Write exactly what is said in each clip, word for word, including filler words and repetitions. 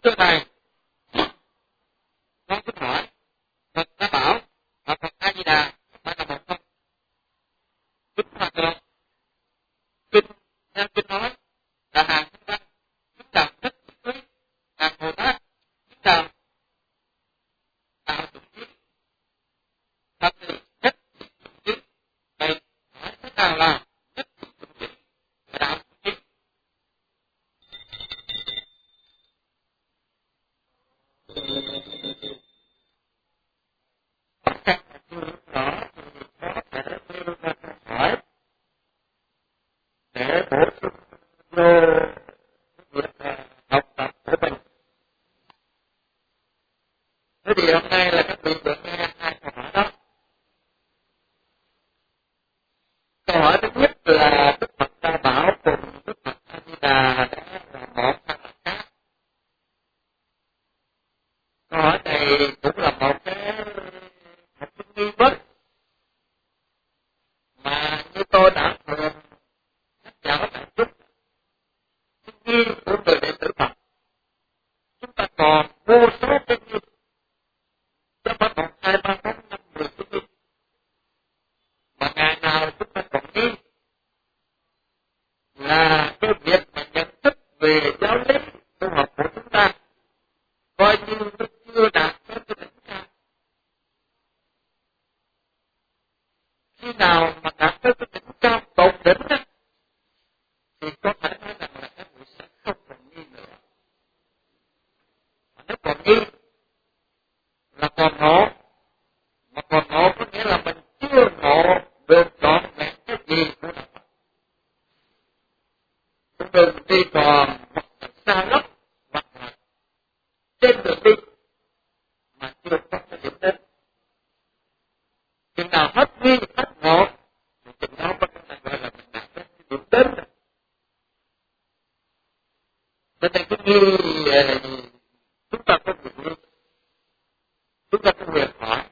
thưa Thầy, con xin hỏi, Phật đã bảo và Phật A Di Đà phải là một không? Kính Hòa Thượng, kinh theo kinh nói là hàng thanh văn, kính chào tất quý, hàng Bồ Tát, kính chào đạo chủ trí, thật sự nhất chủ trí. Vậy hỏi thế nào là nhất chủ trí và đạo chủ trí? Các rõ có thể đưa ra câu hỏi để bổ sung vô việc học tập của mình. Thế thì hôm nay là các vị được nghe hai câu hỏi đó. Câu hỏi thứ nhất là Đức Phật Ta Bảo cùng Đức Phật A Di Đà đã là một hay là khác? Câu hỏi này cũng là một cái một cái nghi vấn mà như tôi đã thường nhắc nhở đại chúng, cái nghi của người đệ tử Phật chúng ta còn vô số cái nghi, chứ không còn hai ba bốn năm mười cái nghi, mà ngày nào chúng ta còn nghi là cái việc mà nhận thức về giáo lý tu học của chúng ta coi như nó chưa đạt tới cái đỉnh cao. Khi nào mà đạt tới cái đỉnh cao tột đỉnh á, thì có thể nói rằng là các vị sẽ không còn nghi nữa. Mà nếu còn nghi là còn ngộ, mà còn ngộ có nghĩa là mình chưa ngộ được trọn vẹn cái gì của đạo Phật. Cũng đừng đi còn hoặc là xa lắm hoặc là trên đường đi mà chưa có cái điểm đến. Chừng nào hết nghi hết ngộ thì chừng đó có thể gọi là mình đạt đến cái điểm đến rồi. Cho nên cái nghi chúng ta có quyền nghi, chúng ta có quyền hỏi.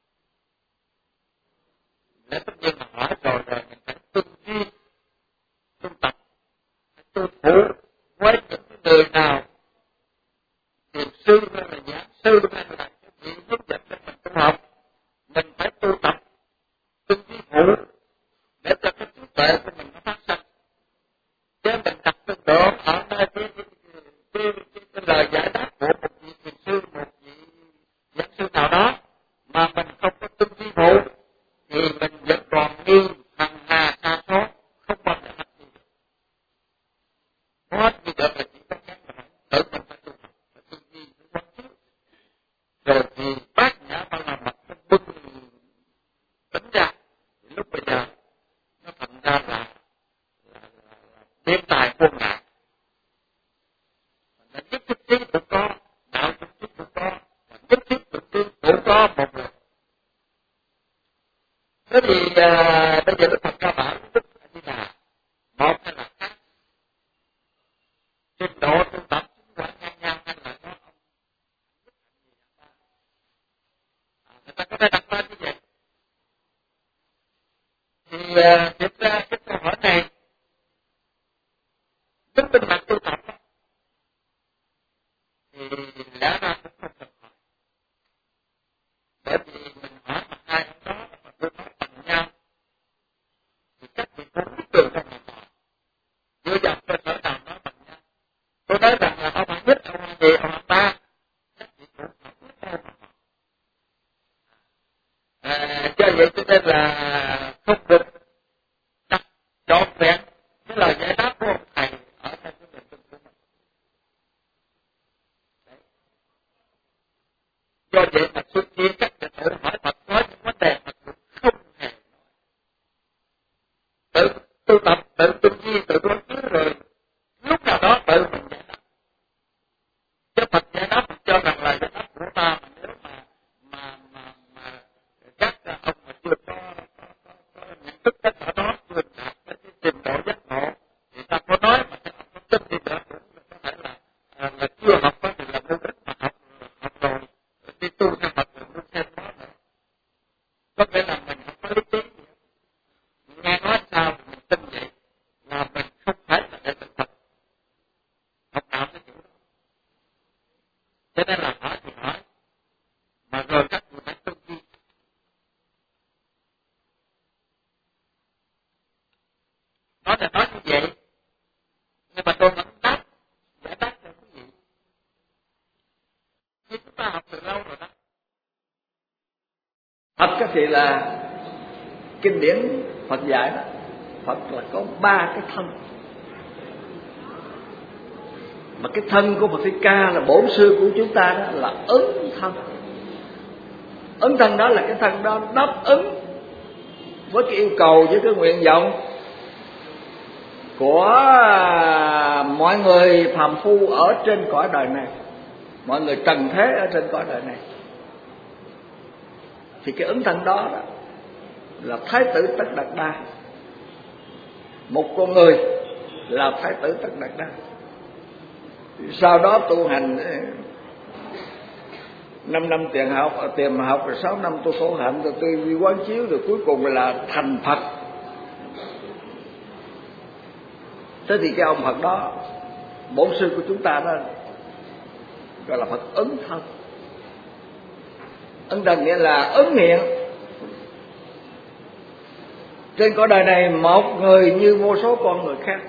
Để tất nhiên là hỏi rồi rồi mình phải tuân duy, tuân tập, phải tuân thủ với những cái người nào thiền sư hay là giảng sư hay là cái vị hướng dẫn cho mình tu học, mình phải tu tập, tuân duy thủ để cho cái trí tuệ của mình nó phát sinh. Chứ mình tập tương độ ở nơi cái, cái, cái, cái, cái lời giải đáp của một vị thiền sư, một vị giảng sư nào đó mà mình không có tuân duy thủ thì mình vẫn còn nghi hằng hà xa số, không bao giờ hết gì được. Hết gì được là chỉ có cách là phải tự mình phải tu học, phải tu duy với quán trước. Rồi thì bác nhã ba la mật nó bưng tính ra, thì lúc bây giờ nó thành ra là, là, là, là thiên tài quân ngạn. Là nhất thức trí cũng có, đạo thức trí cũng có, và nhất thức cũng cũng có một lần. Thế thì uh, bây giờ Đức Phật ca bảo Đức A Di Đà một hay là khác, trình độ tu tập chúng quả ngang nhau hay là có ông người ta có thể đặt tên như vậy. Thì uh, thực ra cái câu hỏi này đứng bên mặt tu tập thì lẽ ra cũng không cần hỏi, bởi vì mình hỏi mà hai ông đó mà tôi nói bằng nhau thì các vị cũng biết được rằng là họ dựa vào cơ sở nào nói bằng nhau. Tôi nói rằng là ông hạng nhất, ông hạng nhì, ông hạng ba, các vị cũng không biết đâu mà họ. À, do vậy cho nên là không được đặt trọn vẹn cái lời giải đáp của ông thầy ở trong cái niềm tin của mình. Đấy. Do vậy mà suốt nhiên các vị tự hỏi Phật nói những vấn đề mà cũng không hề nói. Tự tu tập, tự tu duy, tự quán chiếu rồi lúc nào đó tự mình giải đáp. Chứ Phật giải Cho nên là hỏi thì hỏi, mà rồi các người phải tư duy. Nói là nói như vậy, nhưng mà tôi vẫn đáp, giải đáp cho quý vị. Nhưng chúng ta học từ lâu rồi đó. Thật các vị là kinh điển Phật dạy đó, Phật là có ba cái thân. Mà cái thân của Phật Thích Ca là bổn sư của chúng ta đó là ứng thân. Ứng thân đó là cái thân đó đáp ứng với cái yêu cầu, với cái nguyện vọng của mọi người phàm phu ở trên cõi đời này, mọi người trần thế ở trên cõi đời này. Thì cái ứng thân đó, đó là Thái tử Tất Đạt Đa. Một con người là Thái tử Tất Đạt Đa. Sau đó tu hành năm năm tiền học, tiền học rồi sáu năm tu khổ hạnh, rồi tu vi quán chiếu, rồi cuối cùng là thành Phật. Thế thì cái ông Phật đó, bổn sư của chúng ta đó gọi là Phật ứng thân. Ứng thân nghĩa là ứng hiện trên cõi đời này một người như vô số con người khác.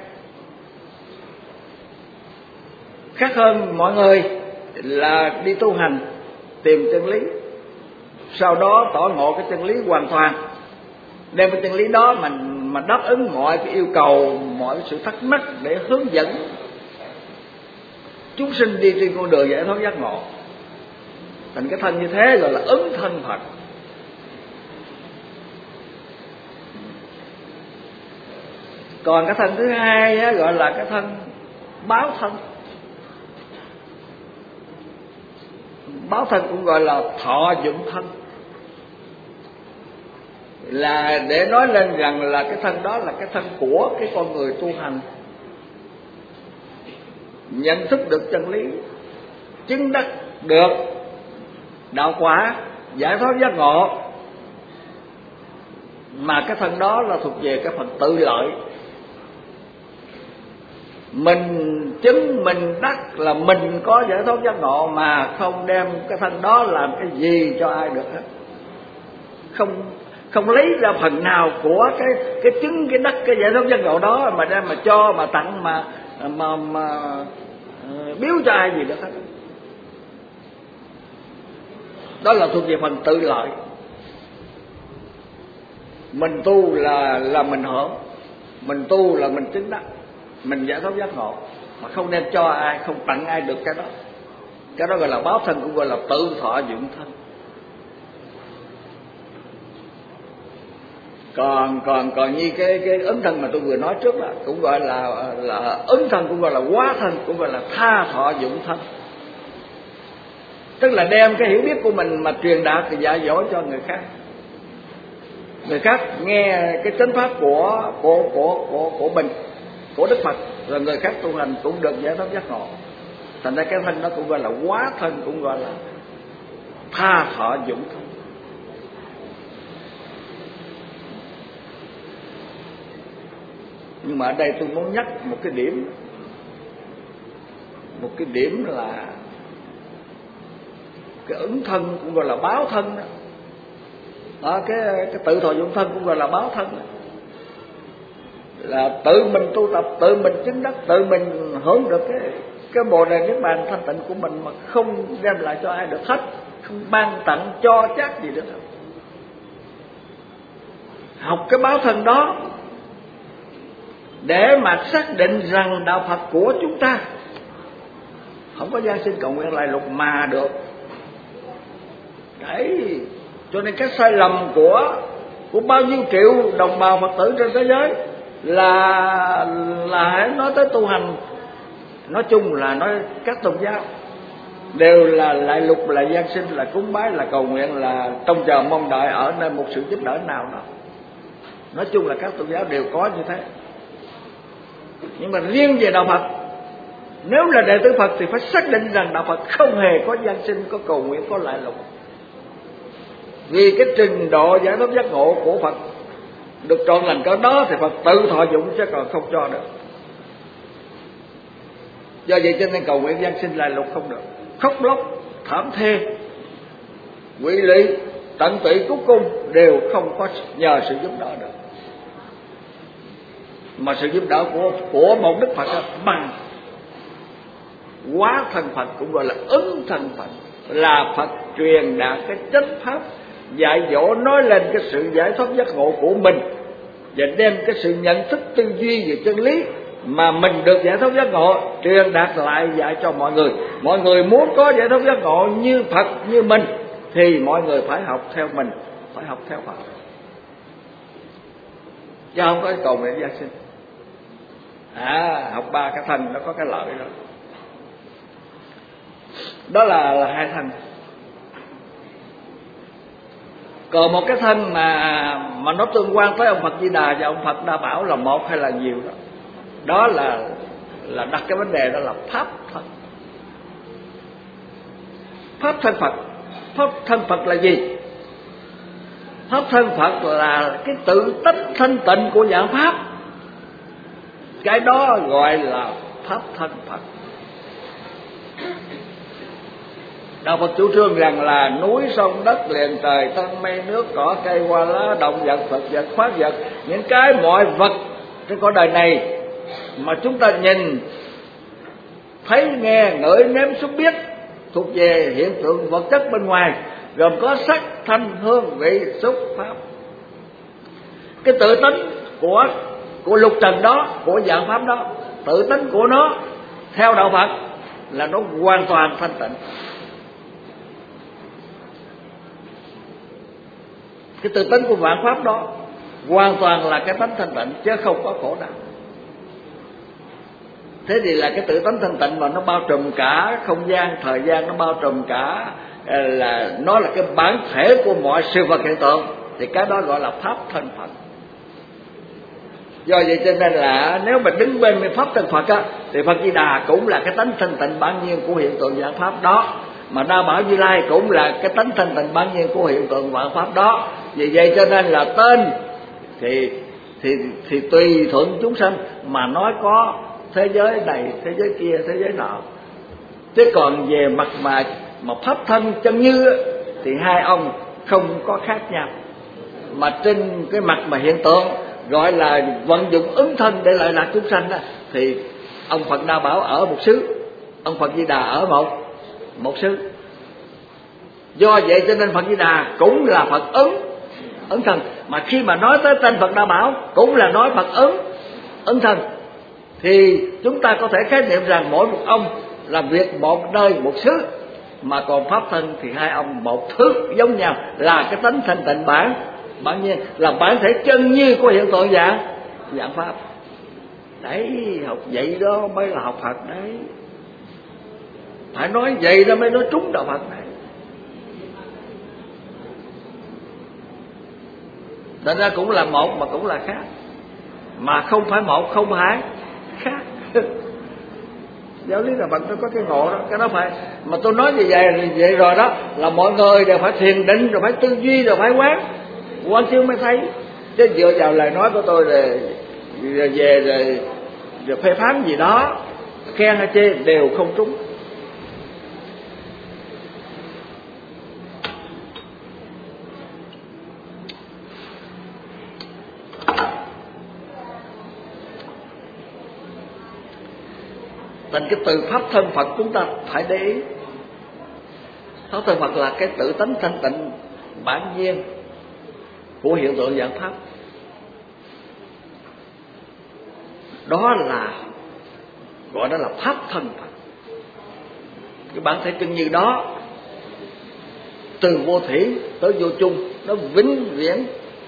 Khác hơn mọi người là đi tu hành tìm chân lý, sau đó tỏ ngộ cái chân lý hoàn toàn, đem cái chân lý đó mà mà đáp ứng mọi cái yêu cầu, mọi sự thắc mắc để hướng dẫn chúng sinh đi trên con đường giải thoát giác ngộ. Thành cái thân như thế gọi là ứng thân Phật. Còn cái thân thứ hai á, gọi là cái thân báo thân. Báo thân cũng gọi là thọ dụng thân, là để nói lên rằng là cái thân đó là cái thân của cái con người tu hành, nhận thức được chân lý, chứng đắc được đạo quả, giải thoát giác ngộ. Mà cái thân đó là thuộc về cái phần tự lợi. Mình chứng mình đắc là mình có giải thoát giác ngộ, mà không đem cái thân đó làm cái gì cho ai được hết. Không không lấy ra phần nào của cái cái chứng cái đắc cái giải thoát giác ngộ đó mà đem mà cho mà tặng mà mà mà uh, biếu cho ai gì được hết. Đó là thuộc về phần tự lợi. Mình tu là là mình hưởng, mình tu là mình chứng đắc, mình giải thoát giác ngộ, mà không đem cho ai, không tặng ai được cái đó. Cái đó gọi là báo thân, cũng gọi là tự thọ dụng thân. Còn còn còn như cái cái ứng thân mà tôi vừa nói trước là cũng gọi là là ứng thân, cũng gọi là hóa thân, cũng gọi là tha thọ dụng thân. Tức là đem cái hiểu biết của mình mà truyền đạt thì dạy dỗ cho người khác. Người khác nghe cái chánh pháp của của của của của mình, của Đức Phật, rồi người khác tu hành cũng được giải thoát giác ngộ. Thành ra cái thân đó cũng gọi là hóa thân, cũng gọi là tha thọ dụng thân. Nhưng mà ở đây tôi muốn nhắc một cái điểm, một cái điểm là cái ứng thân cũng gọi là báo thân đó. Đó, cái cái tự thọ dụng thân cũng gọi là báo thân đó. Là tự mình tu tập, tự mình chứng đắc, tự mình hưởng được cái cái bồ đề niết bàn thanh tịnh của mình, mà không đem lại cho ai được hết, không ban tặng cho chắc gì được hết. Học cái báo thân đó để mà xác định rằng đạo Phật của chúng ta không có gian sinh cầu nguyện lại lục mà được. Đấy, cho nên cái sai lầm của của bao nhiêu triệu đồng bào Phật tử trên thế giới là là hãy nói tới tu hành, nói chung là nói các tôn giáo đều là lại lục, là gian sinh, là cúng bái, là cầu nguyện, là trông chờ mong đợi ở nơi một sự giúp đỡ nào đó. Nói chung là các tôn giáo đều có như thế. Nhưng mà riêng về đạo Phật, nếu là đệ tử Phật thì phải xác định rằng đạo Phật không hề có gian sinh, có cầu nguyện, có lại lục. Vì cái trình độ giải thoát giác ngộ của Phật được trọn lành cỡ đó thì Phật tự thọ dụng, chứ còn không cho được. Do vậy cho nên cầu nguyện gian sinh lại lục không được. Khóc lóc thảm thê, quỷ lụy, tận tụy cuối cùng đều không có nhờ sự giúp đỡ được, mà sự giúp đỡ của của một Đức Phật bằng hóa thân Phật, cũng gọi là ứng thân Phật, là Phật truyền đạt cái chánh pháp, dạy dỗ nói lên cái sự giải thoát giác ngộ của mình, và đem cái sự nhận thức tư duy về chân lý mà mình được giải thoát giác ngộ truyền đạt lại dạy cho mọi người. Mọi người muốn có giải thoát giác ngộ như Phật như mình thì mọi người phải học theo mình, phải học theo Phật, chứ không có cầu nguyện gia sinh. À, học ba cái thân nó có cái lợi đó. Đó là, là hai thân. Còn một cái thân mà mà nó tương quan tới ông Phật Di Đà và ông Phật Đa Bảo là một hay là nhiều đó. Đó là là đặt cái vấn đề đó là pháp thân. Pháp thân Phật. Pháp thân Phật là gì? Pháp thân Phật là cái tự tánh thanh tịnh của dạng pháp. Cái đó gọi là pháp thân Phật. Đạo Phật chủ trương rằng là núi sông đất liền trời thân mây nước cỏ cây hoa lá động vật thực vật khoát vật, những cái mọi vật trên cõi đời này mà chúng ta nhìn thấy nghe ngửi nếm xúc biết thuộc về hiện tượng vật chất bên ngoài, gồm có sắc thanh hương vị xúc pháp. Cái tự tính của của lục trần đó, của dạng pháp đó, tự tính của nó theo đạo Phật là nó hoàn toàn thanh tịnh. Cái tự tính của vạn pháp đó hoàn toàn là cái tánh thanh tịnh, chứ không có khổ đau. Thế thì là cái tự tánh thanh tịnh mà nó bao trùm cả không gian, thời gian, nó bao trùm cả, là nó là cái bản thể của mọi sự vật hiện tượng, thì cái đó gọi là pháp thân Phật. Do vậy cho nên là nếu mà đứng bên pháp thân Phật á, thì Phật Di Đà cũng là cái tánh thanh tịnh bản nhiên của hiện tượng vạn pháp đó, mà Đa Bảo Như Lai cũng là cái tánh thanh tịnh bản nhiên của hiện tượng vạn pháp đó. Vì vậy cho nên là tên thì thì thì tùy thuận chúng sanh mà nói có thế giới này, thế giới kia, thế giới nọ. Chứ còn về mặt mà mà pháp thân chân như thì hai ông không có khác nhau. Mà trên cái mặt mà hiện tượng gọi là vận dụng ứng thân để lại lạc chúng sanh đó, thì ông Phật Đa Bảo ở một xứ, ông Phật Di Đà ở một một xứ. Do vậy cho nên Phật Di Đà cũng là Phật ứng ứng thân, mà khi mà nói tới tên Phật Đa Bảo cũng là nói Phật ứng ứng thân, thì chúng ta có thể khái niệm rằng mỗi một ông làm việc một nơi một xứ, mà còn pháp thân thì hai ông một thứ giống nhau, là cái tánh thanh tịnh bản bản nhiên, là bản thể chân như của hiện tượng dạng dạng pháp. Đấy, học vậy đó mới là học Phật đấy. Phải nói vậy đó mới nói trúng đạo Phật này. Nên ra cũng là một mà cũng là khác, mà không phải một không phải khác. Giáo lý đạo Phật nó có cái ngộ đó, cái đó phải. Mà tôi nói như vậy thì vậy rồi đó, là mọi người đều phải thiền định, rồi phải tư duy, rồi phải quán quán chiếu mới thấy. Chứ dựa vào lời nói của tôi rồi, rồi về rồi, rồi phê phán gì đó, khen hay chê đều không trúng. Thành cái từ pháp thân Phật chúng ta phải để ý. Pháp thân Phật là cái tự tánh thanh tịnh bản nhiên của hiện tượng dạng pháp. Đó là gọi đó là pháp thân Phật. Cái bản thể chân như đó, từ vô thủy tới vô chung, nó vĩnh viễn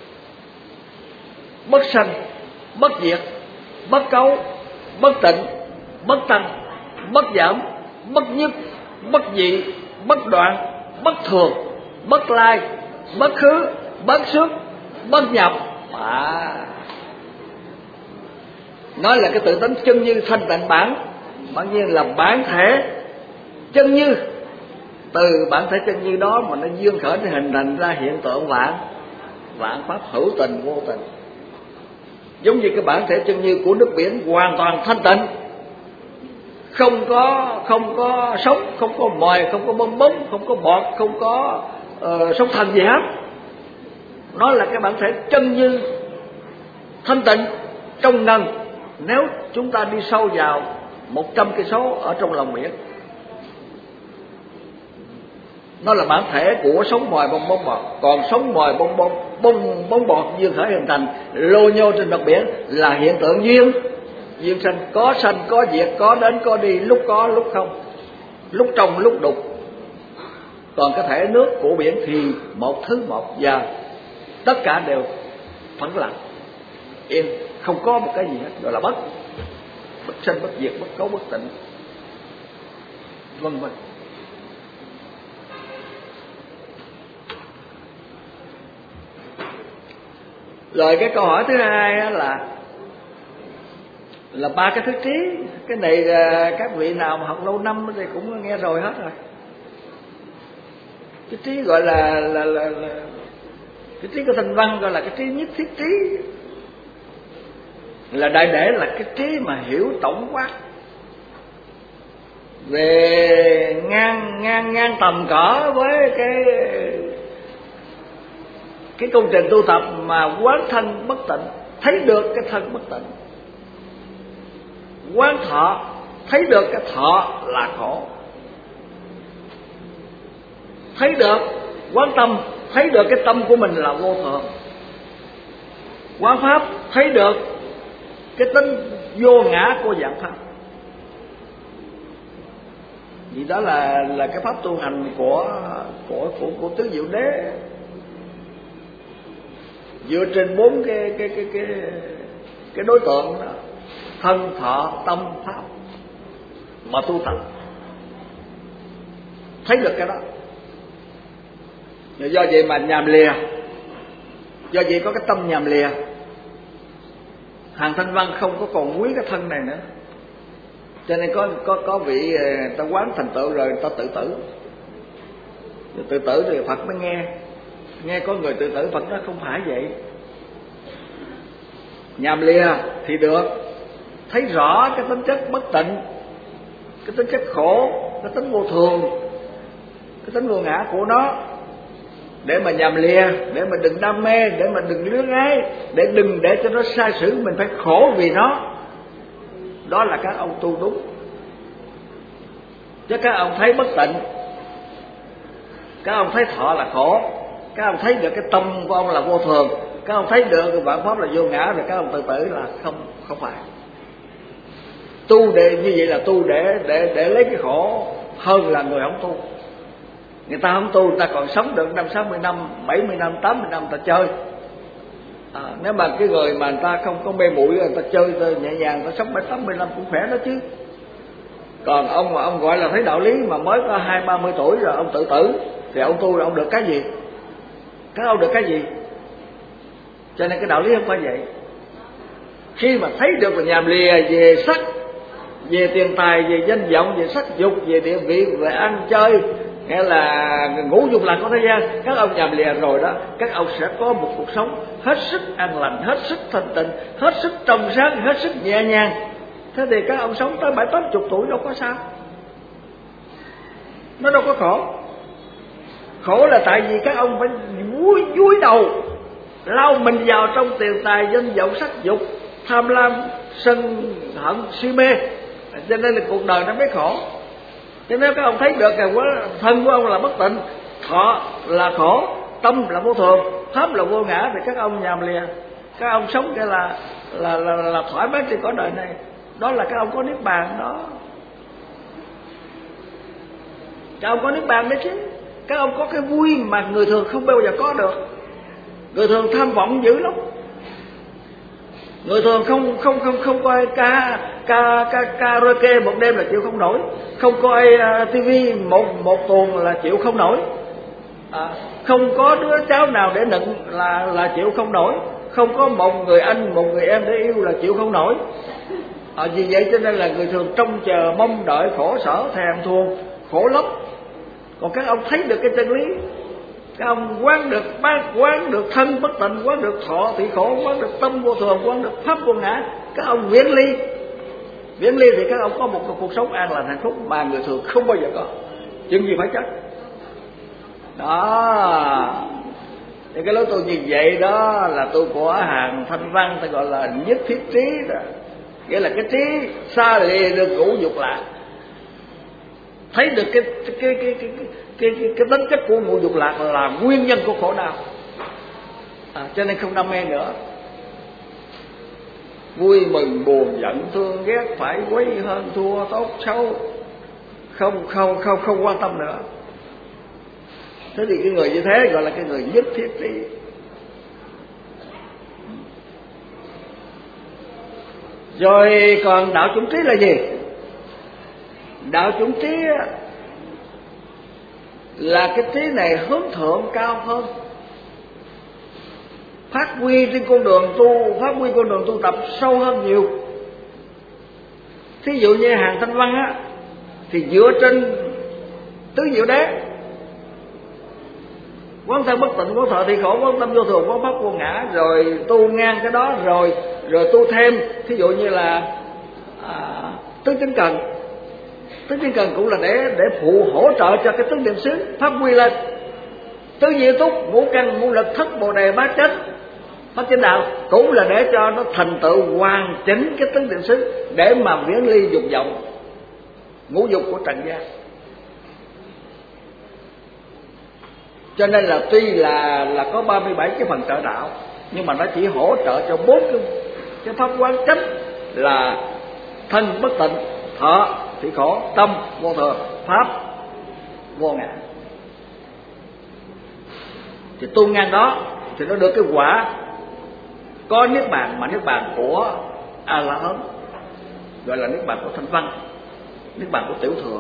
bất sanh, bất diệt, bất cấu, bất tịnh, bất tăng, bất giảm, bất nhất, bất dị, bất đoạn, bất thường, bất lai, bất khứ, bất xuất, bất nhập. À, nói là cái tự tánh chân như thanh tịnh bản, bản nhiên là bản thể chân như. Từ bản thể chân như đó mà nó dương khởi để hình thành ra hiện tượng vạn vạn pháp hữu tình vô tình. Giống như cái bản thể chân như của nước biển hoàn toàn thanh tịnh, không có không có sống, không có mồi, không có bong bóng, không có bọt, không có uh, sóng thần gì hết. Nó là cái bản thể chân như, thanh tịnh, trong ngần. Nếu chúng ta đi sâu vào một trăm cây số ở trong lòng biển, nó là bản thể của sóng mồi bong bóng bọt. Còn sóng mồi bong bóng bong bóng bọt duyên khởi hình thành lô nhô trên mặt biển là hiện tượng duyên duyên sanh, có sanh có diệt, có đến có đi, lúc có lúc không, lúc trong lúc đục. Còn cái thể nước của biển thì một thứ một, và tất cả đều phẳng lặng yên, không có một cái gì hết, gọi là bất bất sanh bất diệt, bất cấu bất tịnh, vân vân. Rồi cái câu hỏi thứ hai là là ba cái thứ trí. Cái này các vị nào mà học lâu năm thì cũng nghe rồi hết rồi. Cái trí gọi là là là, là cái trí của Thanh Văn gọi là cái trí nhất thiết trí, là đại để là cái trí mà hiểu tổng quát về ngang ngang ngang tầm cỡ với cái cái công trình tu tập mà quán thân bất tịnh, thấy được cái thân bất tịnh, quán thọ, thấy được cái thọ là khổ, thấy được quán tâm, thấy được cái tâm của mình là vô thường, quán pháp, thấy được cái tính vô ngã của dạng pháp. Vì đó là là cái pháp tu hành của của của của tứ diệu đế, dựa trên bốn cái cái cái cái cái đối tượng đó, thân, thọ, tâm, pháp mà tu tập, thấy được cái đó. Do vậy mà nhàm lìa, do vậy có cái tâm nhàm lìa. Hàng Thanh Văn không có còn quý cái thân này nữa, cho nên có có có vị ta quán thành tựu rồi ta tự tử. Rồi tự tử thì Phật mới nghe, nghe có người tự tử, Phật nói không phải vậy. Nhàm lìa thì được, thấy rõ cái tính chất bất tịnh, cái tính chất khổ, cái tính vô thường, cái tính vô ngã của nó, để mà nhàm lìa, để mà đừng đam mê, để mà đừng luyến ái, để đừng để cho nó sai sử mình phải khổ vì nó. Đó là các ông tu đúng. Chứ các ông thấy bất tịnh, các ông thấy thọ là khổ, các ông thấy được cái tâm của ông là vô thường, các ông thấy được cái vạn pháp là vô ngã, rồi các ông tự tử là không không phải. Tu để như vậy là tu để để để lấy cái khổ hơn là người không tu. Người ta không tu, người ta còn sống được năm sáu mươi năm, bảy mươi năm, tám mươi năm ta chơi. À, nếu mà cái người mà người ta không có mê muội, người ta chơi ta nhẹ nhàng, ta sống bảy tám mươi năm cũng khỏe đó chứ. Còn ông mà ông gọi là thấy đạo lý mà mới có hai ba mươi tuổi rồi ông tự tử, thì ông tu rồi ông được cái gì? Các ông được cái gì? Cho nên cái đạo lý không phải vậy. Khi mà thấy được là nhàm lìa về sắc, về tiền tài, về danh vọng, về sắc dục, về địa vị, về ăn chơi, nghĩa là ngũ dục lạc của thế gian, các ông nhàm lìa rồi đó, các ông sẽ có một cuộc sống hết sức an lành, hết sức thanh tịnh, hết sức trong sáng, hết sức nhẹ nhàng. Thế thì các ông sống tới bảy tám chục tuổi đâu có sao, nó đâu có khổ. Khổ là tại vì các ông phải vui vui đầu lao mình vào trong tiền tài, danh vọng, sắc dục, tham lam, sân hận, si mê, cho nên là cuộc đời nó mới khổ. Cho nên các ông thấy được là thân của ông là bất tịnh, thọ là khổ, tâm là vô thường, pháp là vô ngã, thì các ông nhàm lìa, các ông sống cái là là, là là thoải mái trên cõi đời này. Đó là các ông có niết bàn đó. Các ông có niết bàn đấy chứ. Các ông có cái vui mà người thường không bao giờ có được. Người thường tham vọng dữ lắm. Người thường không không không không coi ca ca ca karaoke một đêm là chịu không nổi, không coi uh, tivi một một tuần là chịu không nổi, à, không có đứa cháu nào để nựng là là chịu không nổi, không có một người anh một người em để yêu là chịu không nổi. À, vì vậy cho nên là người thường trông chờ mong đợi khổ sở thèm thuồng khổ lắm. Còn các ông thấy được cái chân lý, các ông quán được bát, quán được thân bất tịnh, quán được thọ thị khổ, quán được tâm vô thường, quán được pháp vô ngã, các ông nguyện ly, Viễn ly thì các ông có một cuộc sống an lành hạnh phúc mà người thường không bao giờ có, chừng gì phải chết. Đó, thì cái lối tu như vậy đó là tu của hàng Thanh Văn, ta gọi là nhất thiết trí đó. Nghĩa là cái trí xa lìa được ngũ dục lạc, thấy được cái cái cái cái cái cái, cái, cái tính chất của ngũ dục lạc là nguyên nhân của khổ đau, à, cho nên không đam mê nữa. Vui mừng buồn giận thương ghét phải quấy hơn thua tốt xấu không không không không quan tâm nữa. Thế thì cái người như thế gọi là cái người nhất thiết trí. Rồi còn đạo chủng trí là gì? Đạo chủng trí là cái trí này hướng thượng cao hơn, phát huy trên con đường tu, phát huy con đường tu tập sâu hơn nhiều. Thí dụ như hàng Thanh Văn á, thì dựa trên tứ diệu đế, quán thân bất tịnh, quán thọ thì khổ, quán tâm vô thường, quán pháp vô ngã, rồi tu ngang cái đó, rồi rồi tu thêm. Thí dụ như là à, tứ tinh cần, tứ tinh cần cũng là để để phụ hỗ trợ cho cái tứ niệm xứ phát huy lên. Tứ diệu túc, ngũ căn, ngũ lực, thất bồ đề, bát chánh, bát chánh đạo cũng là để cho nó thành tựu hoàn chỉnh cái tứ niệm xứ, để mà viễn ly dục vọng, ngũ dục của trần gian. Cho nên là tuy là là có ba mươi bảy cái phần trợ đạo, nhưng mà nó chỉ hỗ trợ cho bốn cái, cái pháp quán chánh là thân bất tịnh, thọ thì khổ, tâm vô thường, pháp vô ngã. Thì tu ngang đó thì nó được cái quả có niết bàn, mà niết bàn của A La Hán, gọi là niết bàn của Thanh Văn, niết bàn của tiểu thừa.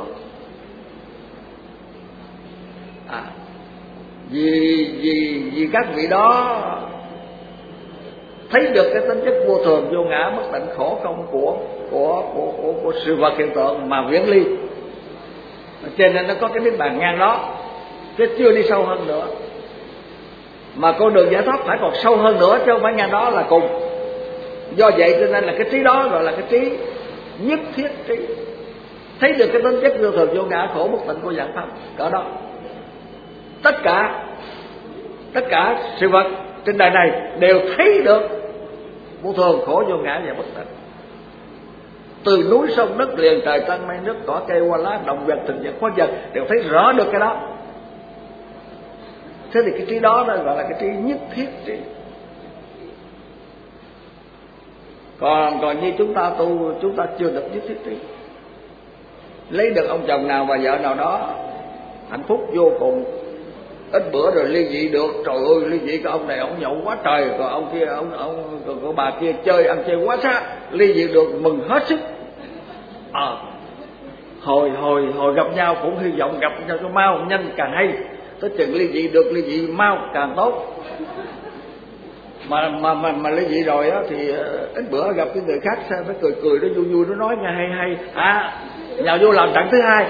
À, vì vì vì các vị đó thấy được cái tính chất vô thường, vô ngã, bất tịnh, khổ không của của của của, của sự vật hiện tượng mà viễn ly, cho nên nó có cái niết bàn ngang đó, chứ chưa đi sâu hơn nữa. Mà con đường giải thoát phải còn sâu hơn nữa, chứ không phải ngang đó là cùng. Do vậy cho nên là cái trí đó gọi là cái trí nhất thiết trí, thấy được cái tính chất vô thường, vô ngã, khổ, bất tịnh của dạng pháp cỡ đó. Tất cả tất cả sự vật trên đời này đều thấy được vô thường, khổ, vô ngã và bất tịnh. Từ núi sông đất liền, trời trăng mây nước, cỏ cây hoa lá, động vật thực vật khoáng vật đều thấy rõ được cái đó. Thế thì cái trí đó nó gọi là cái trí nhất thiết trí. Còn còn như chúng ta tu, chúng ta chưa được nhất thiết trí. Lấy được ông chồng nào và vợ nào đó hạnh phúc vô cùng, ít bữa rồi ly dị được, trời ơi ly dị cái ông này ông nhậu quá trời, còn ông kia ông ông còn cô bà kia chơi ăn chơi quá xa, ly dị được mừng hết sức. Ờ à, hồi hồi hồi gặp nhau cũng hy vọng gặp nhau cho mau nhanh càng hay, tới chừng ly dị được, ly dị mau càng tốt. Mà mà mà, mà ly dị rồi á thì ít bữa gặp cái người khác sao nó cười cười, nó vui vui, nó nói nghe hay hay, à nhào vô làm trận thứ hai.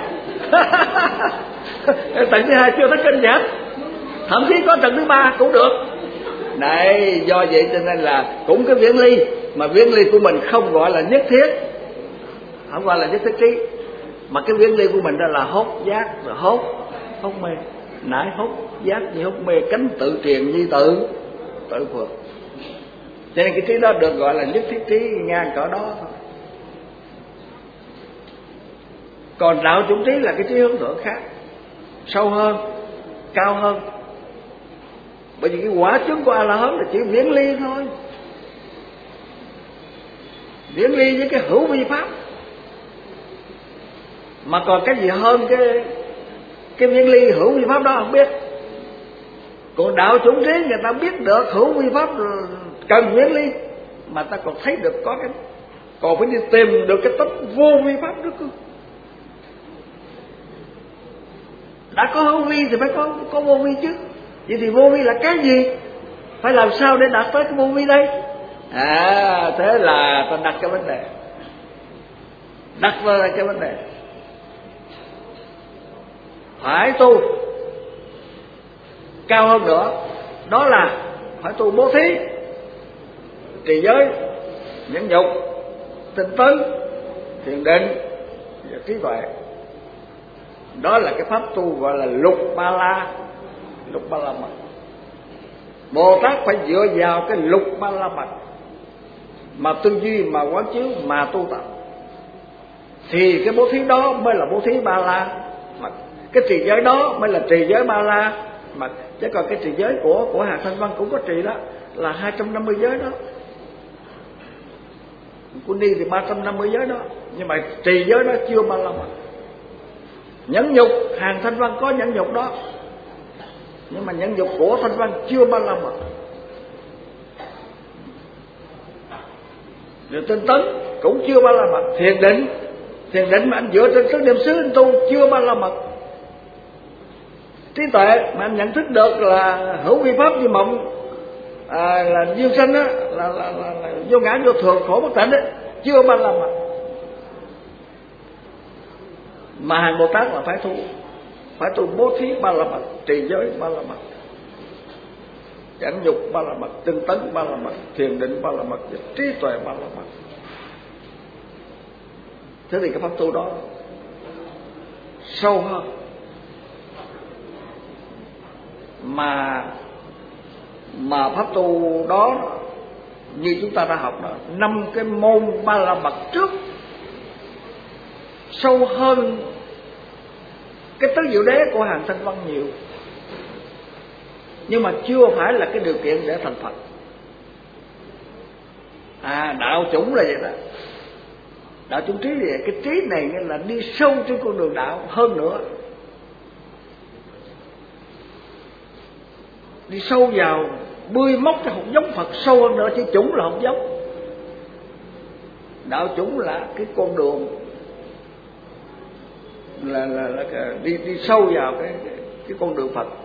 Trận thứ hai chưa thấy kinh gì hết, thậm chí có trận thứ ba cũng được. Này, do vậy cho nên là cũng cái viễn ly, mà viễn ly của mình không gọi là nhất thiết, không gọi là nhất thiết trí, mà cái viễn ly của mình đó là hốt giác, là hốt hốt mê, nãy hốt giác như hốt mê, cánh tự truyền như tự tự phượt. Cho nên cái trí đó được gọi là nhất thiết trí ngang cỡ đó thôi. Còn đạo chủng trí là cái trí hướng thượng khác, sâu hơn, cao hơn. Bởi vì cái quả chứng của A La Hán là chỉ viễn ly thôi, viễn ly với cái hữu vi pháp. Mà còn cái gì hơn cái cái viễn ly hữu vi pháp đó không biết. Còn đạo chủng trí người ta biết được hữu vi pháp cần viễn ly, mà ta còn thấy được có cái, còn phải đi tìm được cái tính vô vi pháp đó cơ. Đã có hữu vi thì phải có có vô vi chứ. Vậy thì vô vi là cái gì? Phải làm sao để đạt tới cái vô vi đây? À, thế là ta đặt cái vấn đề, đặt ra cái vấn đề phải tu cao hơn nữa, đó là phải tu bố thí, trì giới, nhẫn nhục, tinh tấn, thiền định và trí tuệ. Đó là cái pháp tu gọi là lục ba la, lục ba la mật. Bồ Tát phải dựa vào cái lục ba la mật mà tư duy, mà quán chiếu, mà tu tập, thì cái bố thí đó mới là bố thí ba la mật. Cái trì giới đó mới là trì giới ba la mật. Chứ còn cái trì giới của của Hàng Thanh Văn cũng có trì đó, là hai trăm năm mươi giới đó. Của Ni thì ba trăm năm mươi giới đó, nhưng mà trì giới đó chưa ba la mật. Nhẫn nhục, Hàng Thanh Văn có nhẫn nhục đó, nhưng mà nhẫn nhục của Thanh Văn chưa ba la mật. Rồi tinh tấn cũng chưa ba la mật. Thiền định, thiền định mà anh dựa trên sức niệm xứ anh tu chưa ba la mật. Trí tuệ mà anh nhận thức được là hữu vi pháp như mộng, à, là duyên sanh á, là, là, là, là vô ngã vô thường khổ bất tịnh á, chưa ba la mật. Mà Hàng Bồ Tát là phải tu, phải tu bố thí ba la mật, trì giới ba la mật, nhẫn nhục ba la mật, tinh tấn ba la mật, thiền định ba la mật, trí tuệ ba la mật. Thế thì cái pháp tu đó sâu hơn. Mà mà pháp tu đó như chúng ta đã học đó, năm cái môn ba la mật trước sâu hơn cái tứ diệu đế của Hàng Thanh Văn nhiều, nhưng mà chưa phải là cái điều kiện để thành Phật. À, đạo chủng là vậy đó. Đạo chủng trí là vậy. Cái trí này nghĩa là đi sâu trên con đường đạo hơn nữa, đi sâu vào bươi móc cái hột giống Phật sâu hơn nữa, chứ chủng là hột giống. Đạo chủng là cái con đường là, là, là đi đi sâu vào cái, cái cái con đường Phật,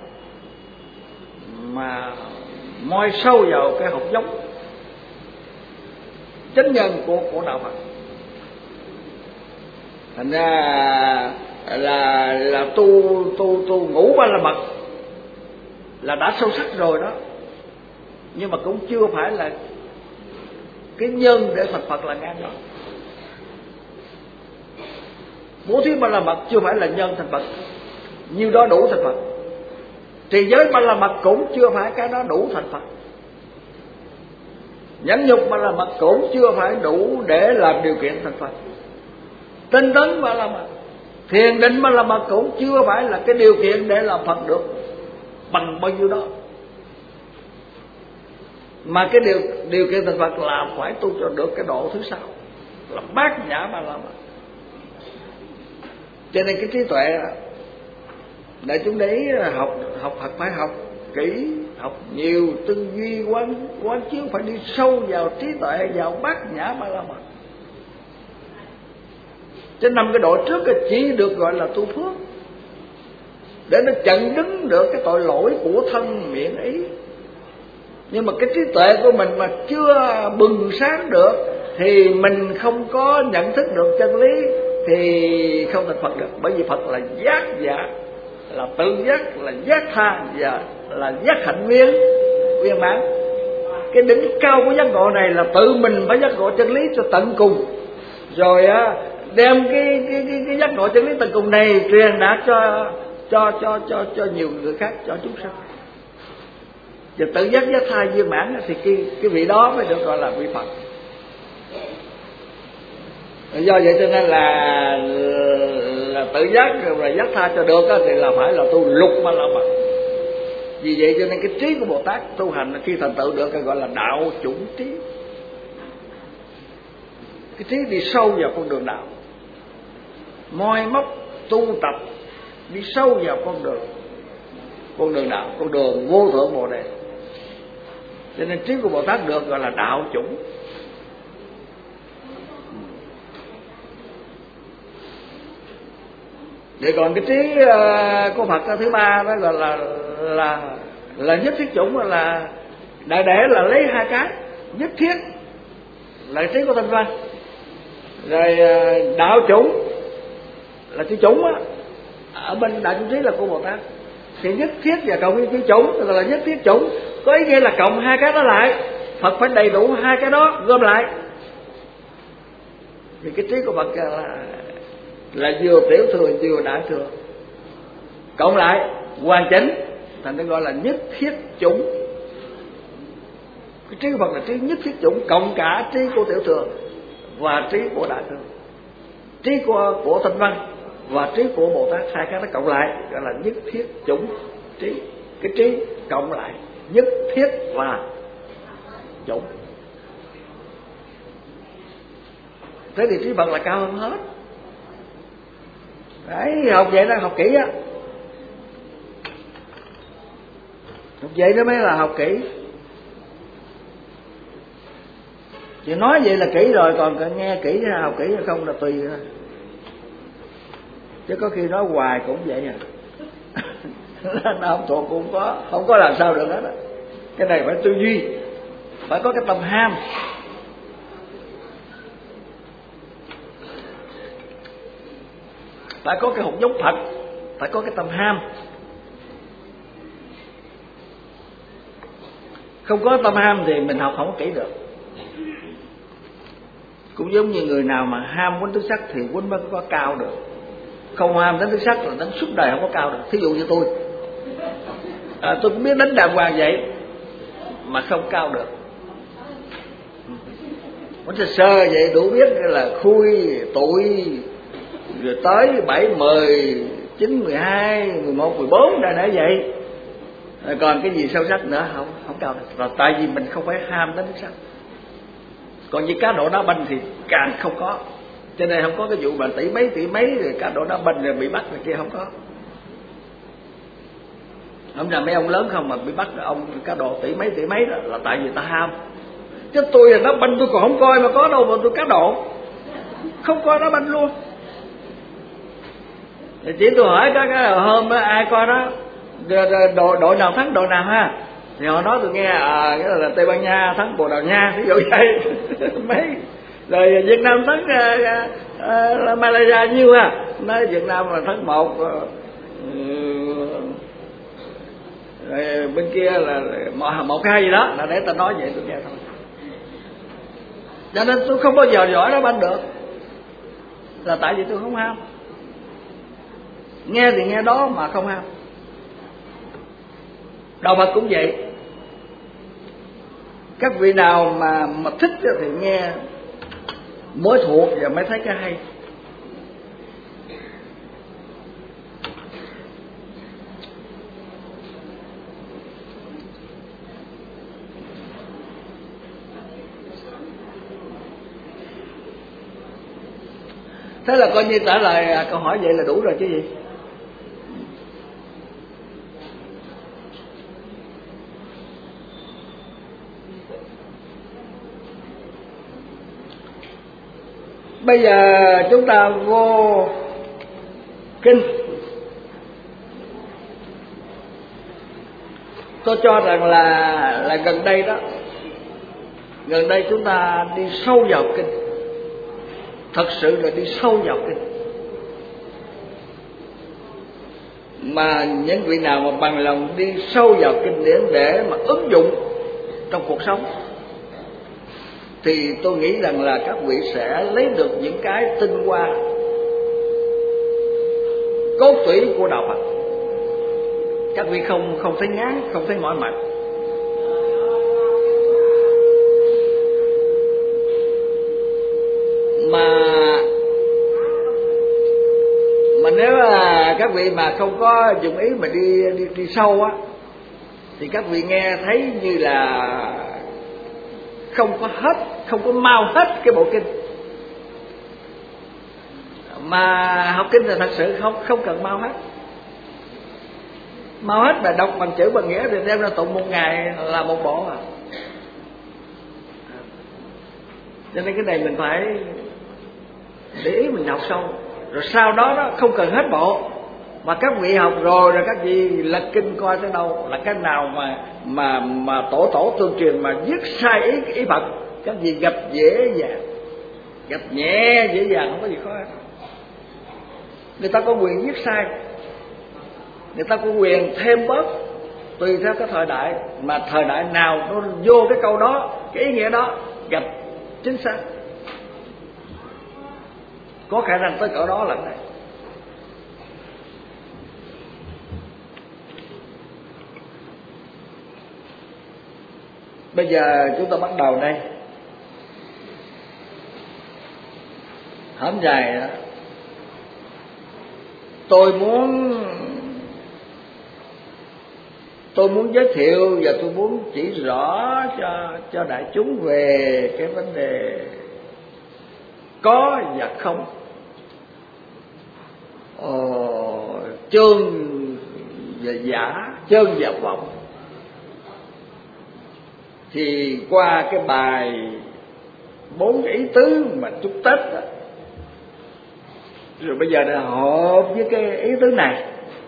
mà moi sâu vào cái hột giống chánh nhân của của đạo Phật. Thành ra là là tu tu tu ngũ ba la mật là đã sâu sắc rồi đó, nhưng mà cũng chưa phải là cái nhân để thành Phật là ngang đó. Bố thí ba la mật chưa phải là nhân thành Phật, nhiêu đó đủ thành Phật. Trì giới ba la mật cũng chưa phải cái đó đủ thành Phật. Nhẫn nhục ba la mật cũng chưa phải đủ để làm điều kiện thành Phật. Tinh tấn ba la mật, thiền định ba la mật cũng chưa phải là cái điều kiện để làm Phật được bằng bao nhiêu đó. Mà cái điều điều kiện thành Phật là phải tu cho được cái độ thứ sáu là bát nhã ba la mật. Cho nên cái trí tuệ để chúng đấy học học Phật phải học kỹ, học nhiều, tư duy quán quán chiếu, phải đi sâu vào trí tuệ, vào bát nhã ba la mật. Chứ năm cái độ trước chỉ được gọi là tu phước, để nó chặn đứng được cái tội lỗi của thân miệng ý. Nhưng mà cái trí tuệ của mình mà chưa bừng sáng được thì mình không có nhận thức được chân lý thì không thành Phật được. Bởi vì Phật là giác giả, là tự giác, là giác tha và là giác hạnh viên viên mãn. Cái đỉnh cao của giác ngộ này là tự mình phải giác ngộ chân lý cho tận cùng, rồi đem cái cái cái, cái giác ngộ chân lý tận cùng này truyền đạt cho cho cho cho cho nhiều người khác, cho chúng sanh. Và tự giác giác tha viên mãn thì cái cái vị đó mới được gọi là vị Phật. Do vậy cho nên là là tự giác và giác tha cho được thì là phải là tu lục ba la mật. Vì vậy cho nên cái trí của Bồ Tát tu hành khi thành tựu được gọi là đạo chủng trí. Cái trí đi sâu vào con đường đạo, moi móc tu tập, đi sâu vào con đường con đường đạo, con đường vô thượng Bồ Đề. Cho nên trí của Bồ Tát được gọi là đạo chủng. Vậy còn cái trí của Phật thứ ba đó gọi là là là nhất thiết chủng, là đại để là lấy hai cái. Nhất thiết là trí của Thanh Văn, rồi đạo chủng là chữ chủng á, ở bên đại chủng trí là của Bồ Tát. Thì nhất thiết và cộng với chữ chủng là nhất thiết chủng, có ý nghĩa là cộng hai cái đó lại. Phật phải đầy đủ hai cái đó gom lại. Thì cái trí của Phật là là vừa tiểu thừa vừa đại thừa, cộng lại hoàn chỉnh, thành nó gọi là nhất thiết chủng. Cái trí của Phật là trí nhất thiết chủng, cộng cả trí của tiểu thừa và trí của đại thừa, trí của của Thanh Văn và trí của Bồ Tát, hai cái nó cộng lại gọi là nhất thiết chủng trí. Cái trí cộng lại nhất thiết và chủng. Thế thì trí Phật là cao hơn hết. Đấy, học vậy đó, học kỹ á, học vậy đó mới là học kỹ. Chỉ nói vậy là kỹ rồi, còn nghe kỹ hay học kỹ hay không là tùy thôi. Chứ có khi nói hoài cũng vậy à. Nó không thuộc cũng có, không có làm sao được hết á. Cái này phải tư duy, phải có cái tâm ham. Phải có cái hồn giống Phật, phải có cái tâm ham. Không có tâm ham thì mình học không có kỹ được. Cũng giống như người nào mà ham quánh tứ sắc thì quánh mới có cao được. Không ham đến tứ sắc là đánh suốt đời không có cao được. Thí dụ như tôi, à, tôi cũng biết đánh đàng hoàng vậy mà không cao được. Quánh sơ sơ vậy đủ biết là khui, tụi, rồi tới bảy, mười, chín, mười hai, mười một, mười bốn đã nãy vậy. Rồi còn cái gì sâu sắc nữa không không cao được. Rồi tại vì mình không phải ham đến tứ sắc. Còn như cá độ đá banh thì càng không có. Cho nên không có cái vụ mà tỷ mấy tỷ mấy rồi cá độ đá banh rồi bị bắt rồi kia không có. Không là mấy ông lớn không mà bị bắt rồi ông cá độ tỷ mấy tỷ mấy đó là tại vì ta ham. Chứ tôi là đá banh tôi còn không coi mà có đâu mà tôi cá độ. Không coi đá banh luôn. Thì chỉ tôi hỏi các cái hôm đó, ai coi đó đội, đội nào thắng đội nào ha, thì họ nói tôi nghe à, cái là Tây Ban Nha thắng Bồ Đào Nha, ví dụ vậy. Mấy rồi Việt Nam thắng à, à, là Malaysia nhiêu ha, nói Việt Nam là thắng một, rồi bên kia là một, một hai gì đó, là để ta nói vậy tôi nghe thôi. Cho nên tôi không bao giờ giỏi đá banh được, là tại vì tôi không ham. Nghe thì nghe đó mà không ham. Đạo Phật cũng vậy. Các vị nào mà mà thích thì nghe mới thuộc và mới thấy cái hay. Thế là coi như trả lời câu hỏi vậy là đủ rồi chứ gì. Bây giờ chúng ta vô kinh. Tôi cho rằng là là gần đây đó, gần đây chúng ta đi sâu vào kinh, thật sự là đi sâu vào kinh. Mà những vị nào mà bằng lòng đi sâu vào kinh điển để mà ứng dụng trong cuộc sống thì tôi nghĩ rằng là các vị sẽ lấy được những cái tinh hoa cốt tủy của đạo Phật. Các vị không không thấy ngán, không thấy mỏi mệt. Mà mà nếu là các vị mà không có dụng ý mà đi đi đi sâu á thì các vị nghe thấy như là không có hết, không có mau hết cái bộ kinh. Mà học kinh là thật sự không không cần mau hết. Mau hết là đọc bằng chữ bằng nghĩa thì đem ra tụng một ngày là một bộ à. Cho nên cái này mình phải để ý, mình học sâu. Rồi sau đó đó không cần hết bộ, mà các vị học rồi rồi các vị lật kinh coi tới đâu là cái nào mà mà mà tổ tổ tương truyền mà viết sai ý ý Phật, các vị gặp dễ dàng, gặp nhẹ dễ dàng, không có gì khó hết. Người ta có quyền viết sai, người ta có quyền thêm bớt tùy theo cái thời đại, mà thời đại nào nó vô cái câu đó, cái ý nghĩa đó gặp chính xác. có khả năng tới cỡ đó lần này. Bây giờ chúng ta bắt đầu đây. Hổm dài đó, tôi muốn tôi muốn giới thiệu và tôi muốn chỉ rõ cho cho đại chúng về cái vấn đề có và không, ờ, chân và giả, chân và vọng. Thì qua cái bài bốn ý tứ mà chúc Tết đó, rồi bây giờ đã hợp với cái ý tứ này,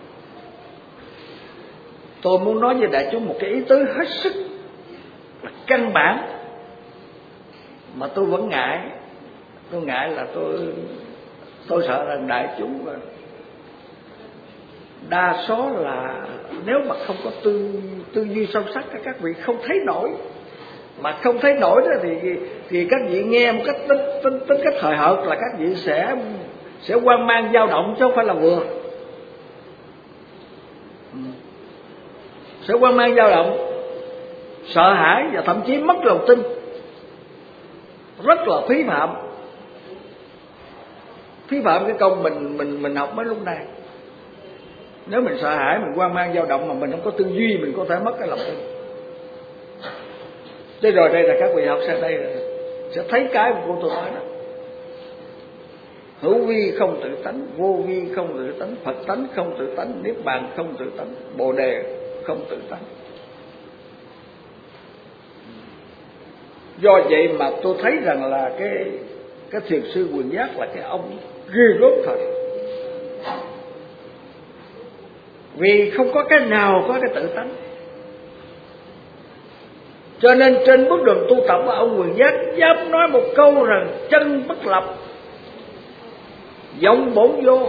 tôi muốn nói với đại chúng một cái ý tứ hết sức là căn bản mà tôi vẫn ngại. Tôi ngại là tôi tôi sợ rằng đại chúng đa số là nếu mà không có tư tư duy sâu sắc, các vị không thấy nổi. Mà không thấy nổi đó thì thì các vị nghe một cách tính tính tính cách hời hợt là các vị sẽ sẽ hoang mang dao động, chứ không phải là vừa. Sẽ hoang mang dao động, sợ hãi và thậm chí mất lòng tin, rất là phí phạm. Phí phạm cái công mình mình mình học mấy lúc này. Nếu mình sợ hãi, mình hoang mang dao động mà mình không có tư duy, mình có thể mất cái lòng tin. Thế rồi đây là các vị học sang đây rồi sẽ thấy cái mà cô tôi nói đó. Hữu vi không tự tánh, vô vi không tự tánh, Phật tánh không tự tánh, Niết bàn không tự tánh, Bồ đề không tự tánh. Do vậy mà tôi thấy rằng là cái cái thiền sư Quyền Giác là cái ông ghê gớm thật. Vì không có cái nào có cái tự tánh. Cho nên trên bước đường tu tập, ông Quyền Giác dám nói một câu rằng chân bất lập, vọng bổn vô,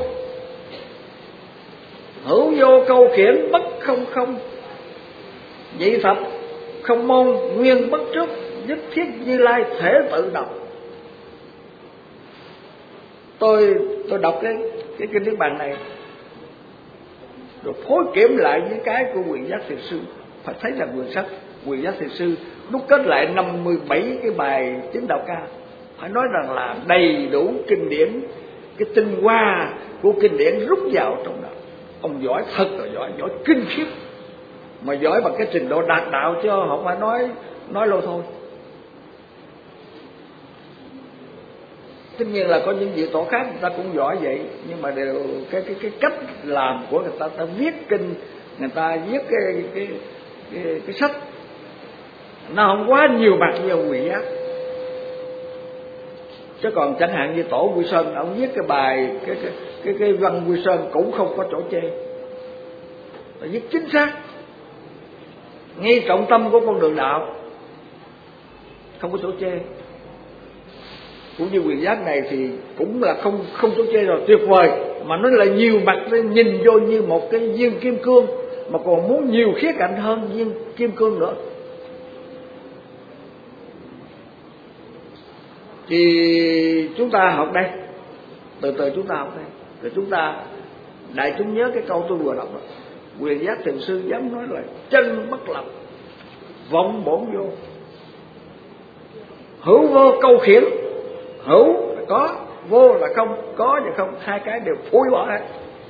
hữu vô câu khiển, bất không không, nhị thập không môn, nguyên bất trước, nhất thiết Như Lai thể tự đọc. Tôi tôi đọc cái cái kinh Niết Bàn này rồi phối kiểm lại với cái của Quyền Giác Thiền Sư, phải thấy rằng Quyền Sắc Quyền Giác Thiền Sư đúc kết lại năm mươi bảy cái bài Chính Đạo Ca, phải nói rằng là đầy đủ kinh điển, cái tinh hoa của kinh điển rút vào trong đó. Ông giỏi thật là giỏi, giỏi kinh khiếp, mà giỏi bằng cái trình độ đạt đạo chứ không phải nói nói lâu thôi. Tất nhiên là có những vị tổ khác người ta cũng giỏi vậy, nhưng mà đều cái cái cái cách làm của người ta, ta viết kinh, người ta viết cái cái cái, cái sách nó không quá nhiều mặt như ông Quyền Giác. Chứ còn chẳng hạn như tổ Quy Sơn, ông viết cái bài cái cái cái, cái văn Quy Sơn cũng không có chỗ chê, ông viết chính xác ngay trọng tâm của con đường đạo, không có chỗ chê. Cũng như Quyền Giác này thì cũng là không không chỗ chê rồi, tuyệt vời, mà nó là nhiều mặt, nhìn vô như một cái viên kim cương, mà còn muốn nhiều khía cạnh hơn viên kim cương nữa. Thì chúng ta học đây, từ từ chúng ta học đây, rồi chúng ta đại chúng nhớ cái câu tôi vừa đọc đó. Quyền Giác Thiền Sư dám nói là chân bất lập, vọng bổn vô, hữu vô câu khiển. Hữu là có, vô là không, có và không, hai cái đều phủi bỏ hết.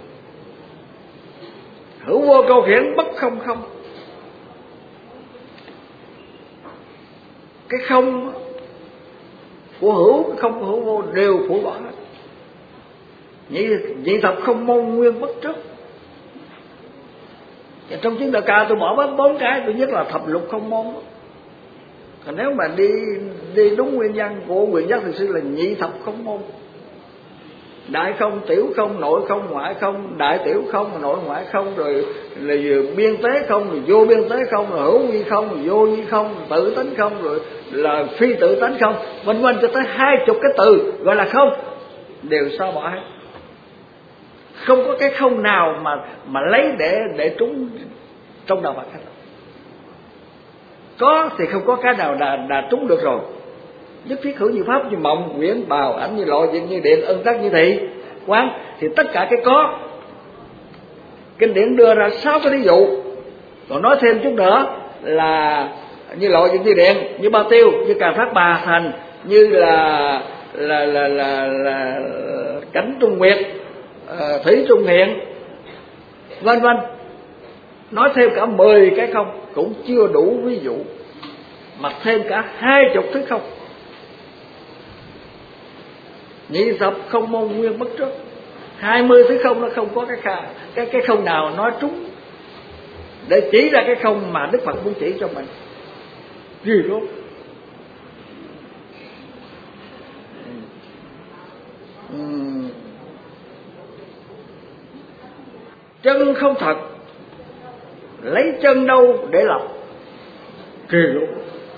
Hữu vô câu khiển, bất không không. Cái không của hữu, cái không của hữu vô đều phủi bỏ hết. Nhị, nhị thập không môn, nguyên bất trước. Và trong Chính Đạo Ca tôi bỏ bớt bốn cái, tôi viết là thập lục không môn. Còn nếu mà đi đi đúng nguyên nhân của Quyền Giác Thiền Sư là nhị thập không môn. Đại không, tiểu không, nội không, ngoại không, đại tiểu không, nội ngoại không, rồi là biên tế không, rồi vô biên tế không, rồi hữu vi không, rồi vô vi không, rồi tự tánh không, rồi là phi tự tánh không, vân vân cho tới hai chục cái từ gọi là không đều xóa bỏ hết. Không có cái không nào mà mà lấy để để trúng trong đầu Phật hết. Có thì không có cái nào đã, đã trúng được rồi. nhất thiết hữu nhiều pháp như mộng, quyển, bào, ảnh, như lộ, diện, như điện, ân tắc, như thị, quán. Thì tất cả cái có, kinh điển đưa ra sáu cái ví dụ. Còn nói thêm chút nữa là như lộ, diện, như điện, như bao tiêu, như càn phát bà thành, như là là là là, là cảnh trung nguyệt, uh, thủy trung hiện, vân vân. Nói thêm cả mười cái không cũng chưa đủ ví dụ, mà thêm cả hai chục thứ không. Nhị thập không môn nguyên bất trước, hai mươi thứ không nó không có cái khả, cái cái không nào nói trúng để chỉ ra cái không mà Đức Phật muốn chỉ cho mình. Gì luôn. Uhm. Chân không thật, lấy chân đâu để lập. Kỳ luôn.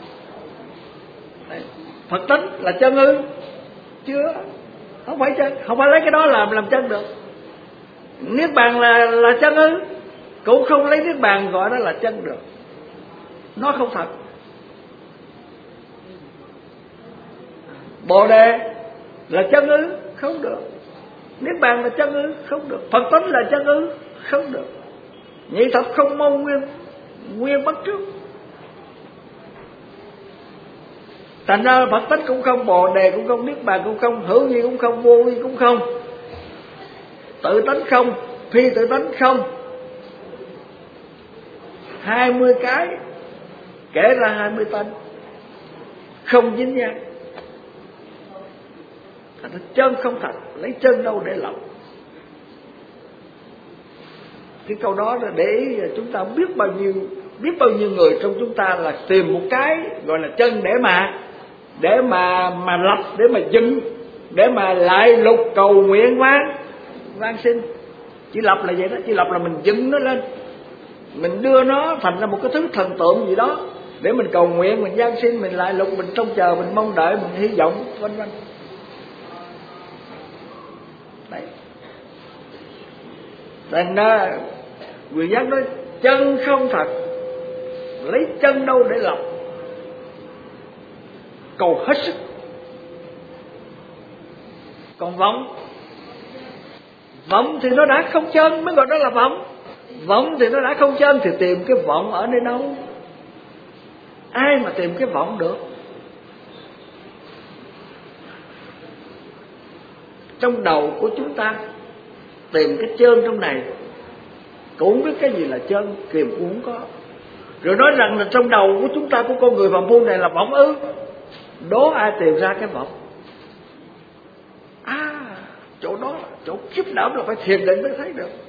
Phật tính là chân ư? Chưa, không phải chân, không phải lấy cái đó làm làm chân được. Niết bàn là là chân ư? Cũng không lấy niết bàn gọi đó là chân được. Nó không thật. Bồ đề là chân ư? Không được. Niết bàn là chân ư? Không được. Phật tính là chân ư? Không được. Nhị thập không môn nguyên nguyên bất trước. Thành ra Phật tính cũng không, bồ đề cũng không, niết bàn cũng không, hữu vi cũng không, vô vi cũng không, tự tánh không, phi tự tánh không. Hai mươi cái kể ra hai mươi tánh không dính nhau. Thành ra chân không thật, lấy chân đâu để lập. Cái câu đó là để ý chúng ta biết bao nhiêu biết bao nhiêu người trong chúng ta là tìm một cái gọi là chân để mà để mà mà lập, để mà dựng, để mà lại lục cầu nguyện vang vang sinh. Chỉ lập là vậy đó, chỉ lập là mình dựng nó lên, mình đưa nó thành ra một cái thứ thần tượng gì đó để mình cầu nguyện, mình vang sinh, mình lại lục, mình trông chờ, mình mong đợi, mình hy vọng, vân vân. Đấy. Thành ra Quyền Giác nói chân không thật, lấy chân đâu để lập. Cầu hết sức. Còn vọng, vọng thì nó đã không chân mới gọi đó là vọng. Vọng thì nó đã không chân thì tìm cái vọng ở nơi đâu? Ai mà tìm cái vọng được? Trong đầu của chúng ta tìm cái chân trong này, cũng không biết cái gì là chân, tìm cũng không có. Rồi nói rằng là trong đầu của chúng ta, của con người phàm phu này là vọng ư? Đố ai tìm ra cái vọng? À, chỗ đó, chỗ khiếp đảm là phải thiền định mới thấy được.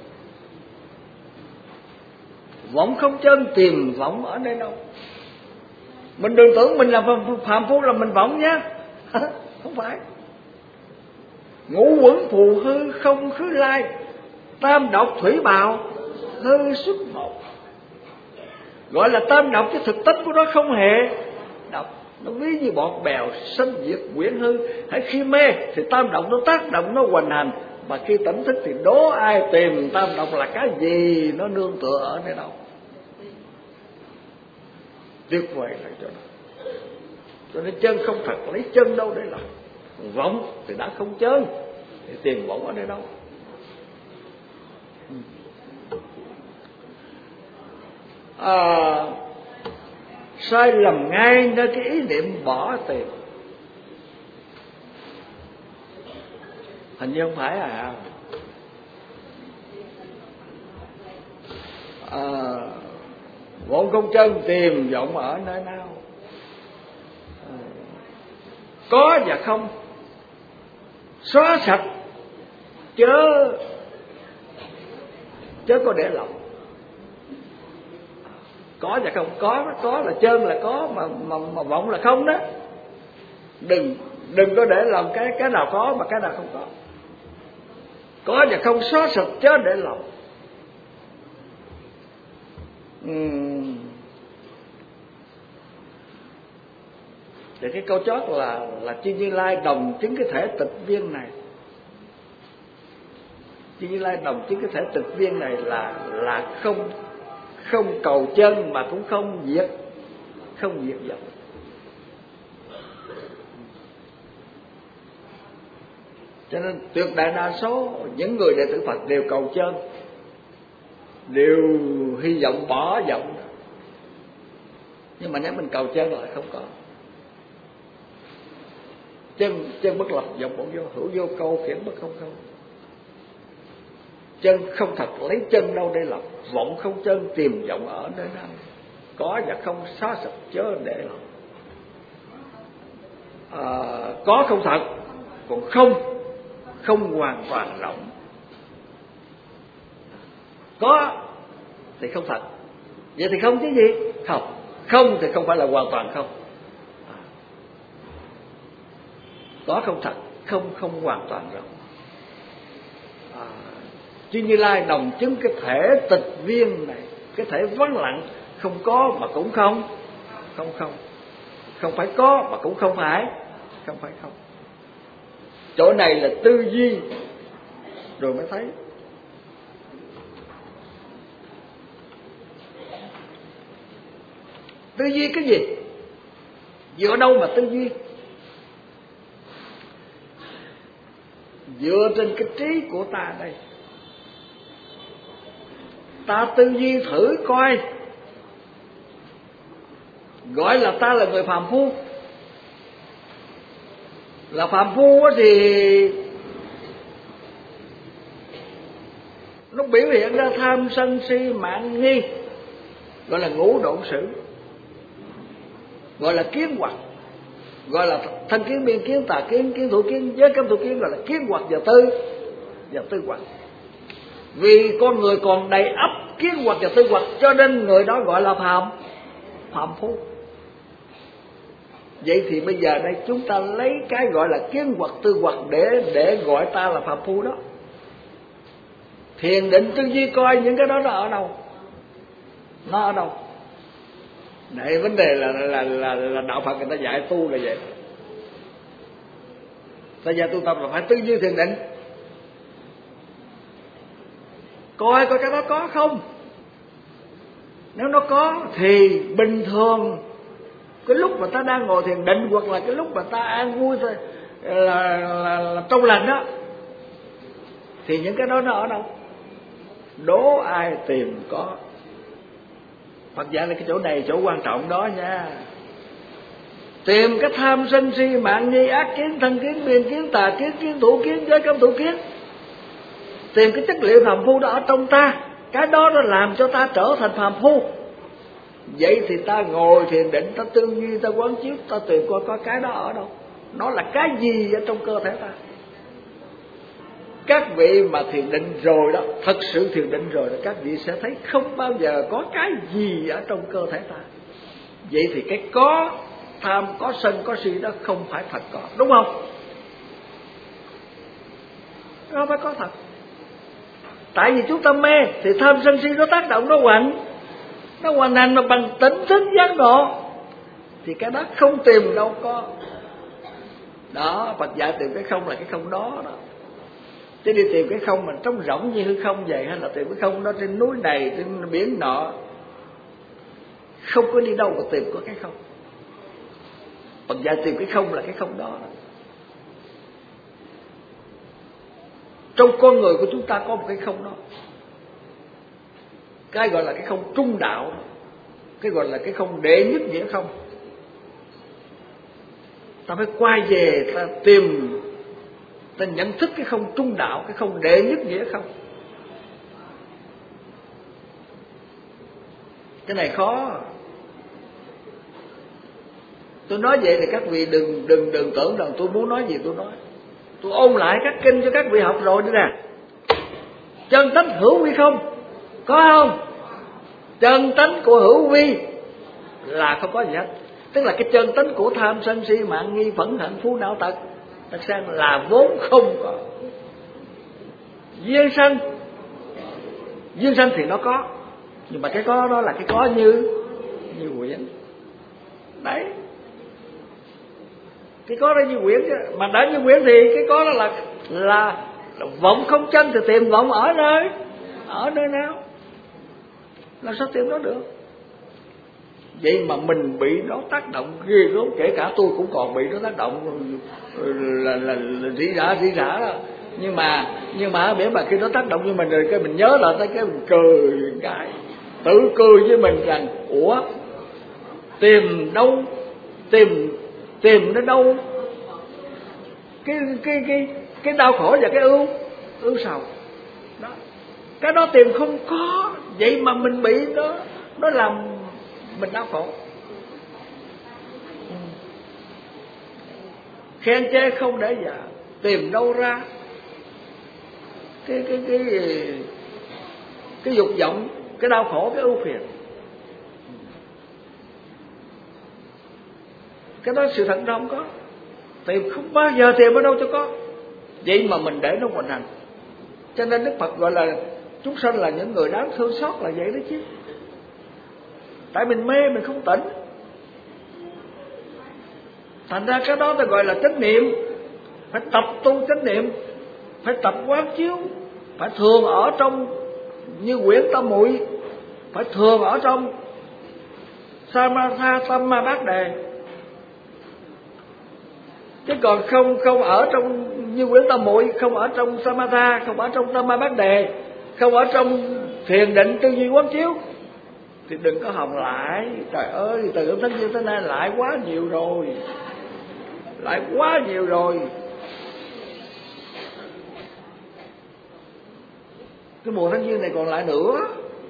Vọng không chân, tìm vọng ở nơi đâu? Mình đừng tưởng mình là phàm phu là mình vọng nhá. Không phải. Ngũ quẩn phù hư không khứ lai, tam độc thủy bào hư xuất một. Gọi là tam độc chứ thực tính của nó không hề độc. Nó ví như bọt bèo sanh diệt quyển hư. Hãy khi mê thì tam độc nó tác động, nó hoành hành. Mà khi tỉnh thức thì đố ai tìm tam độc là cái gì, nó nương tựa ở nơi đâu? Tuyệt vời là chỗ đó. Cho nên chân không thật, lấy chân đâu để làm? Vọng thì đã không chân, thì tìm vọng ở nơi đâu? À, sai lầm ngay nơi cái ý niệm bỏ tiền. Hình như không phải à, à vọng không chân, tìm vọng ở nơi nào? À, có và không, xóa sạch chớ chớ có để lòng. Có và không, có có là chân là có, mà mà, mà vọng là không đó. Đừng đừng có để lòng cái cái nào có mà cái nào không có. Có và không xóa sạch chớ để lòng. Uhm. Thì cái câu chót là là Chư Như Lai đồng chứng cái thể tịch viên này. Chư Như Lai đồng chứng cái thể tịch viên này là là không không cầu chân mà cũng không diệt không diệt vọng. Cho nên tuyệt đại đa số những người đệ tử Phật đều cầu chân, đều hy vọng bỏ vọng. Nhưng mà nếu mình cầu chân lại không có. Chân chân bất lập, vọng bổn vô, hữu vô câu, khiển bất không câu. Chân không thật lấy chân đâu để lập, vọng không chân tìm vọng ở nơi nào. Có và không xóa sạch chớ để lập. À, có không thật, còn không không hoàn toàn rộng. Có thì không thật, vậy thì không chứ gì? Không, không thì không phải là hoàn toàn không. À, có không thật, không không hoàn toàn rộng. À, Chư Như Lai đồng chứng cái thể tịch viên này, cái thể vắng lặng, không có mà cũng không, không không, không phải có mà cũng không phải, không phải không. Chỗ này là tư duy rồi mới thấy. Tư duy cái gì? Dựa đâu mà tư duy? Dựa trên cái trí của ta đây. Ta tư duy thử coi, gọi là ta là người phàm phu. Là phàm phu thì nó biểu hiện ra tham sân si mạn nghi, gọi là ngũ độn sử, gọi là kiến hoặc, gọi là thân kiến biên kiến tà kiến kiến thủ kiến giới cấm thủ kiến, gọi là kiến hoặc và tư và tư hoặc. Vì con người còn đầy ắp kiến hoặc và tư hoặc, cho nên người đó gọi là phàm phàm phu. Vậy thì bây giờ đây chúng ta lấy cái gọi là kiến hoặc tư hoặc để để gọi ta là phàm phu đó. Thiền định tư duy coi những cái đó nó ở đâu, nó ở đâu. Đây vấn đề là là là, là đạo Phật người ta dạy tu là vậy. Ta dạy tu tập là phải tư duy thiền định, coi coi cái đó có không. Nếu nó có thì bình thường cái lúc mà ta đang ngồi thiền định, hoặc là cái lúc mà ta an vui thôi, là, là, là trong lành đó, thì những cái đó nó ở đâu? Đố ai tìm có. Phật dạy là cái chỗ này chỗ quan trọng đó nha. Tìm cái tham sân si mạn nghi ác kiến thân kiến biên kiến tà kiến kiến thủ kiến giới cấm thủ kiến. Tìm cái chất liệu phàm phu đó ở trong ta, cái đó nó làm cho ta trở thành phàm phu. Vậy thì ta ngồi thiền định, ta tư duy, ta quán chiếu, ta tìm coi có cái đó ở đâu, nó là cái gì ở trong cơ thể ta. Các vị mà thiền định rồi đó, thật sự thiền định rồi đó, các vị sẽ thấy không bao giờ có cái gì ở trong cơ thể ta. Vậy thì cái có tham, có sân, có si đó không phải thật có, đúng không? Nó phải có thật. Tại vì chúng ta mê thì tham sân si nó tác động, nó hoành, nó hoàn thành mà bằng tỉnh thức giác ngộ, thì cái đó không tìm đâu có. Đó, Phật dạy tìm cái không là cái không đó đó. Chứ đi tìm cái không mà trống rỗng như hư không vậy, hay là tìm cái không đó trên núi này, trên biển nọ, không có đi đâu mà tìm có cái không. Phật dạy tìm cái không là cái không đó, đó. Trong con người của chúng ta có một cái không đó, cái gọi là cái không trung đạo, cái gọi là cái không đệ nhất nghĩa không. Ta phải quay về, ta tìm, ta nhận thức cái không trung đạo, cái không đệ nhất nghĩa không. Cái này khó. Tôi nói vậy thì các vị đừng đừng đừng tưởng rằng tôi muốn nói gì tôi nói. Tôi ôn lại các kinh cho các vị học rồi nữa nè. Chân tánh hữu vi không? Có không? Chân tánh của hữu vi là không có gì hết. Tức là cái chân tánh của tham sân si mạn nghi phẫn hận phú não tật tật sang là vốn không có. Duyên sanh, duyên sanh thì nó có, nhưng mà cái có đó là cái có như như quyển. Đấy, cái có đó như quyển chứ. Mà đã như quyển thì cái có đó là là, là vọng không chân, thì tìm vọng ở nơi ở nơi nào? Làm sao tìm nó được? Vậy mà mình bị nó tác động ghê gớm, kể cả tôi cũng còn bị nó tác động là là, là rỉ rả rỉ rả đó. Nhưng mà nhưng mà biết mà khi nó tác động như mình rồi cái mình nhớ lại tới cái mình cười cái tự cười với mình rằng ủa tìm đâu tìm tìm nó đâu cái cái cái cái đau khổ và cái ưu ưu sầu đó, cái đó tìm không có, vậy mà mình bị nó nó làm mình đau khổ. Khen chê không để dạ, tìm đâu ra cái cái cái cái dục vọng, cái đau khổ, cái ưu phiền. Cái đó sự thật đâu không có, tìm không bao giờ tìm ở đâu cho có, vậy mà mình để nó hoành hành. Cho nên Đức Phật gọi là chúng sanh là những người đáng thương xót là vậy đó chứ. Tại mình mê, mình không tỉnh. Thành ra cái đó ta gọi là chánh niệm. Phải tập tu chánh niệm, phải tập quán chiếu, phải thường ở trong như quyển Tam Muội, phải thường ở trong Samatha Tamma Bát Đề. Chứ còn không không ở trong như quyển Tam Muội, không ở trong Samatha, không ở trong Tamma Bát Đề, không ở trong thiền định tư duy quán chiếu thì đừng có hòng lại. Trời ơi, từ âm thanh như thế này lại quá nhiều rồi, lại quá nhiều rồi. Cái mùa tháng giêng này còn lại nữa.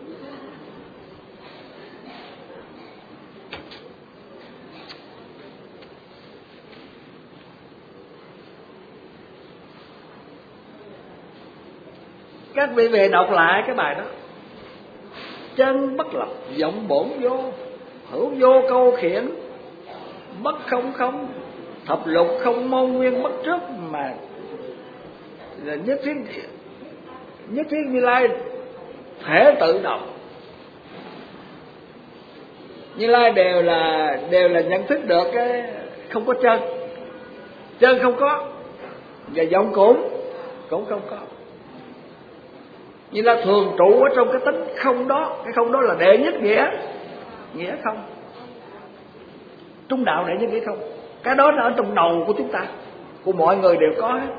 Các vị về đọc lại cái bài đó. Chân bất lập, vọng bổn vô, hữu vô câu khiển, bất không không, thập lục không môn nguyên bất trước, mà là nhất thiết nhất thiết Như Lai thể tự động. Như Lai đều là đều là nhận thức được cái không có chân, chân không có, và vọng cũng cũng không có. Như Lai thường trụ ở trong cái tính không đó. Cái không đó là đệ nhất nghĩa, nghĩa không, trung đạo đệ nhất nghĩa không. Cái đó là ở trong đầu của chúng ta, của mọi người đều có hết.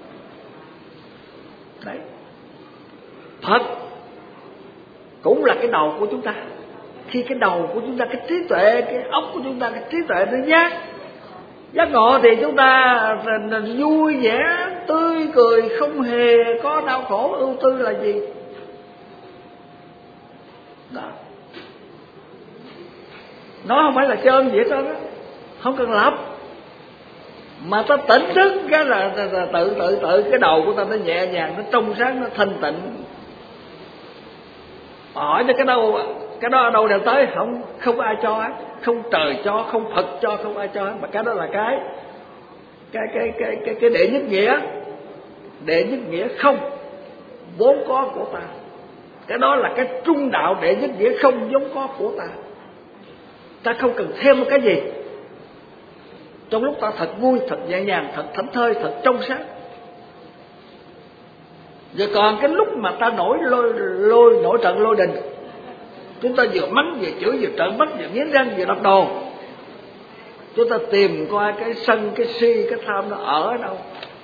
Đấy, Phật cũng là cái đầu của chúng ta. Khi cái đầu của chúng ta, cái trí tuệ, cái óc của chúng ta, cái trí tuệ nó giác giác ngộ thì chúng ta vui vẻ, tươi cười, không hề có đau khổ ưu tư là gì đó. Nó không phải là trơn gì hết đó, không cần lập, mà ta tỉnh thức cái là, là, là tự tự tự cái đầu của ta nó nhẹ nhàng, nó trong sáng, nó thanh tịnh. Hỏi cho cái đâu, cái đó ở đâu đều tới, không không ai cho hết, không trời cho, không Phật cho, không ai cho hết, mà cái đó là cái cái cái cái cái cái đệ nhất nghĩa, đệ nhất nghĩa không vốn có của ta. Cái đó là cái trung đạo đệ nhất nghĩa không vốn có của ta. Ta không cần thêm một cái gì. Trong lúc ta thật vui, thật nhẹ nhàng, thật thảnh thơi, thật trong sáng. Rồi còn cái lúc mà ta nổi lôi lôi nổi trận lôi đình, chúng ta vừa mắng vừa chửi vừa trợn mắt vừa nghiến răng vừa đập đồ, chúng ta tìm coi cái sân, cái si, cái tham nó ở đâu.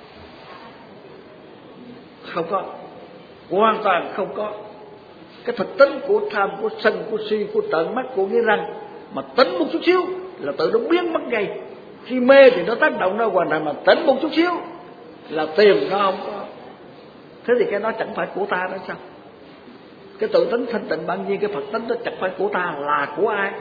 Không có, hoàn toàn không có. Cái thực tính của tham, của sân, của si, của trợn mắt, của nghiến răng mà tính một chút xíu là tự nó biến mất ngay. Khi mê thì nó tác động nó hoàn toàn, mà tính một chút xíu là tìm nó không có. Thế thì cái đó chẳng phải của ta nữa sao? Cái tự tính thanh tịnh bao nhiêu, cái Phật tính đó chẳng phải của ta, là của ai?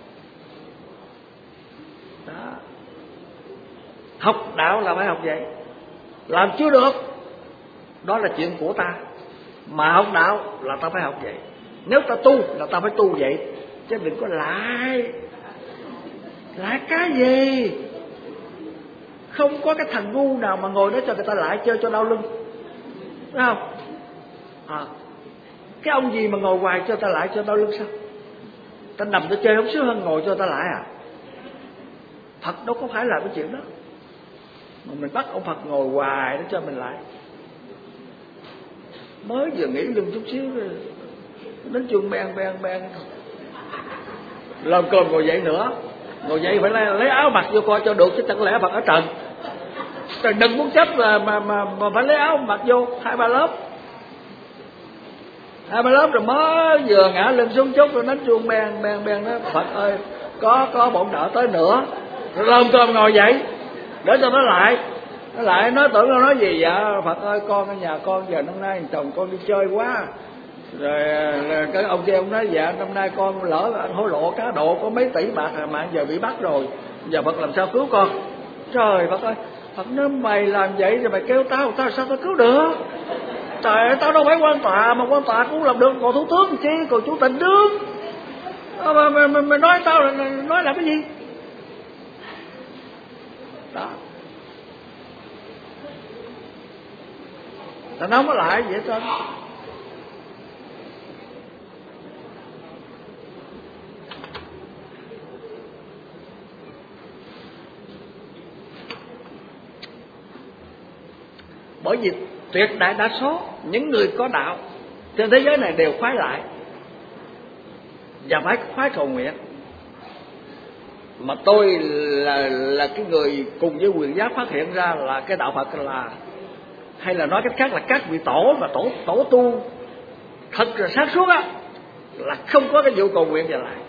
Đó. Học đạo là phải học vậy. Làm chưa được, đó là chuyện của ta. Mà học đạo là ta phải học vậy. Nếu ta tu là ta phải tu vậy, chứ đừng có lại. Lại cái gì? Không có cái thằng ngu nào mà ngồi đó cho người ta lại chơi cho đau lưng, phải không? À, cái ông gì mà ngồi hoài cho ta lại cho đau lưng sao? Ta nằm ta chơi không sướng hơn ngồi cho ta lại à? Phật đâu có phải làm cái chuyện đó. Mà mình bắt ông Phật ngồi hoài để cho mình lại. Mới vừa nghĩ lưng chút xíu rồi đến chuông beng beng beng. Làm cơm ngồi dậy nữa, ngồi dậy phải lấy, lấy áo mặc vô coi cho được, chứ chẳng lẽ mặc ở trần. Trời đừng muốn chết là mà, mà, mà phải lấy áo mặc vô hai ba lớp. Hai ba lớp rồi mới vừa ngã lưng xuống chút rồi đánh chuông bèn bèn bèn đó, Phật ơi có có bổn nợ tới nữa. Rồi lơm cơm ngồi dậy để cho nó lại. Nó lại nói tưởng nó nói gì dạ Phật ơi con ở nhà con giờ năm nay chồng con đi chơi quá. Rồi cái ông kia ông nói dạ năm nay con lỡ anh hối lộ cá độ có mấy tỷ bạc mà giờ bị bắt rồi. Giờ Phật làm sao cứu con? Trời Phật ơi, Phật nói mày làm vậy rồi mày kêu tao, tao sao tao cứu được? Trời ơi, tao đâu phải quan tòa mà quan tòa cũng làm được, còn thủ tướng chi, còn chủ tịch nước. Mà mày, mày, mày nói tao là nói là cái gì? Đó. Tao nói mới lại vậy thôi. Bởi vì tuyệt đại đa số những người có đạo trên thế giới này đều khoái lại và phải khoái cầu nguyện. Mà tôi là là cái người cùng với Quyền Giác phát hiện ra là cái đạo Phật là, hay là nói cách khác là các vị tổ và tổ tổ tu thật là sáng suốt á, là không có cái vụ cầu nguyện trở lại.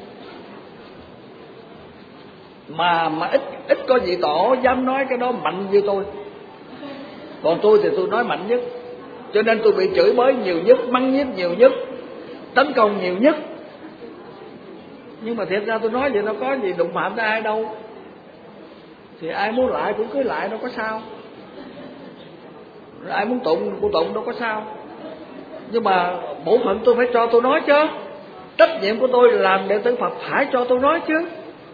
Mà mà ít ít có vị tổ dám nói cái đó mạnh như tôi. Còn tôi thì tôi nói mạnh nhất, cho nên tôi bị chửi bới nhiều nhất, mắng nhiếc nhiều nhất, tấn công nhiều nhất. Nhưng mà thiệt ra tôi nói vậy đâu có gì đụng phạm tới ai đâu. Thì ai muốn lại cũng cứ lại, đâu có sao. Ai muốn tụng cũng tụng, đâu có sao. Nhưng mà bổn phận tôi phải cho tôi nói chứ. Trách nhiệm của tôi làm đệ tử Phật phải cho tôi nói chứ.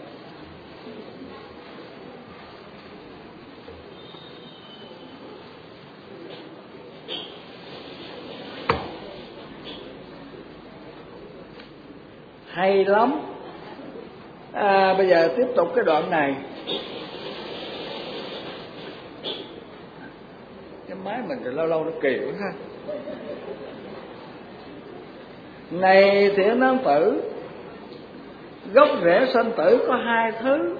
Hay lắm. À, bây giờ tiếp tục cái đoạn này. Cái máy mình thì lâu lâu nó kỳ quá ha. Này thiện nam tử, gốc rễ sanh tử có hai thứ.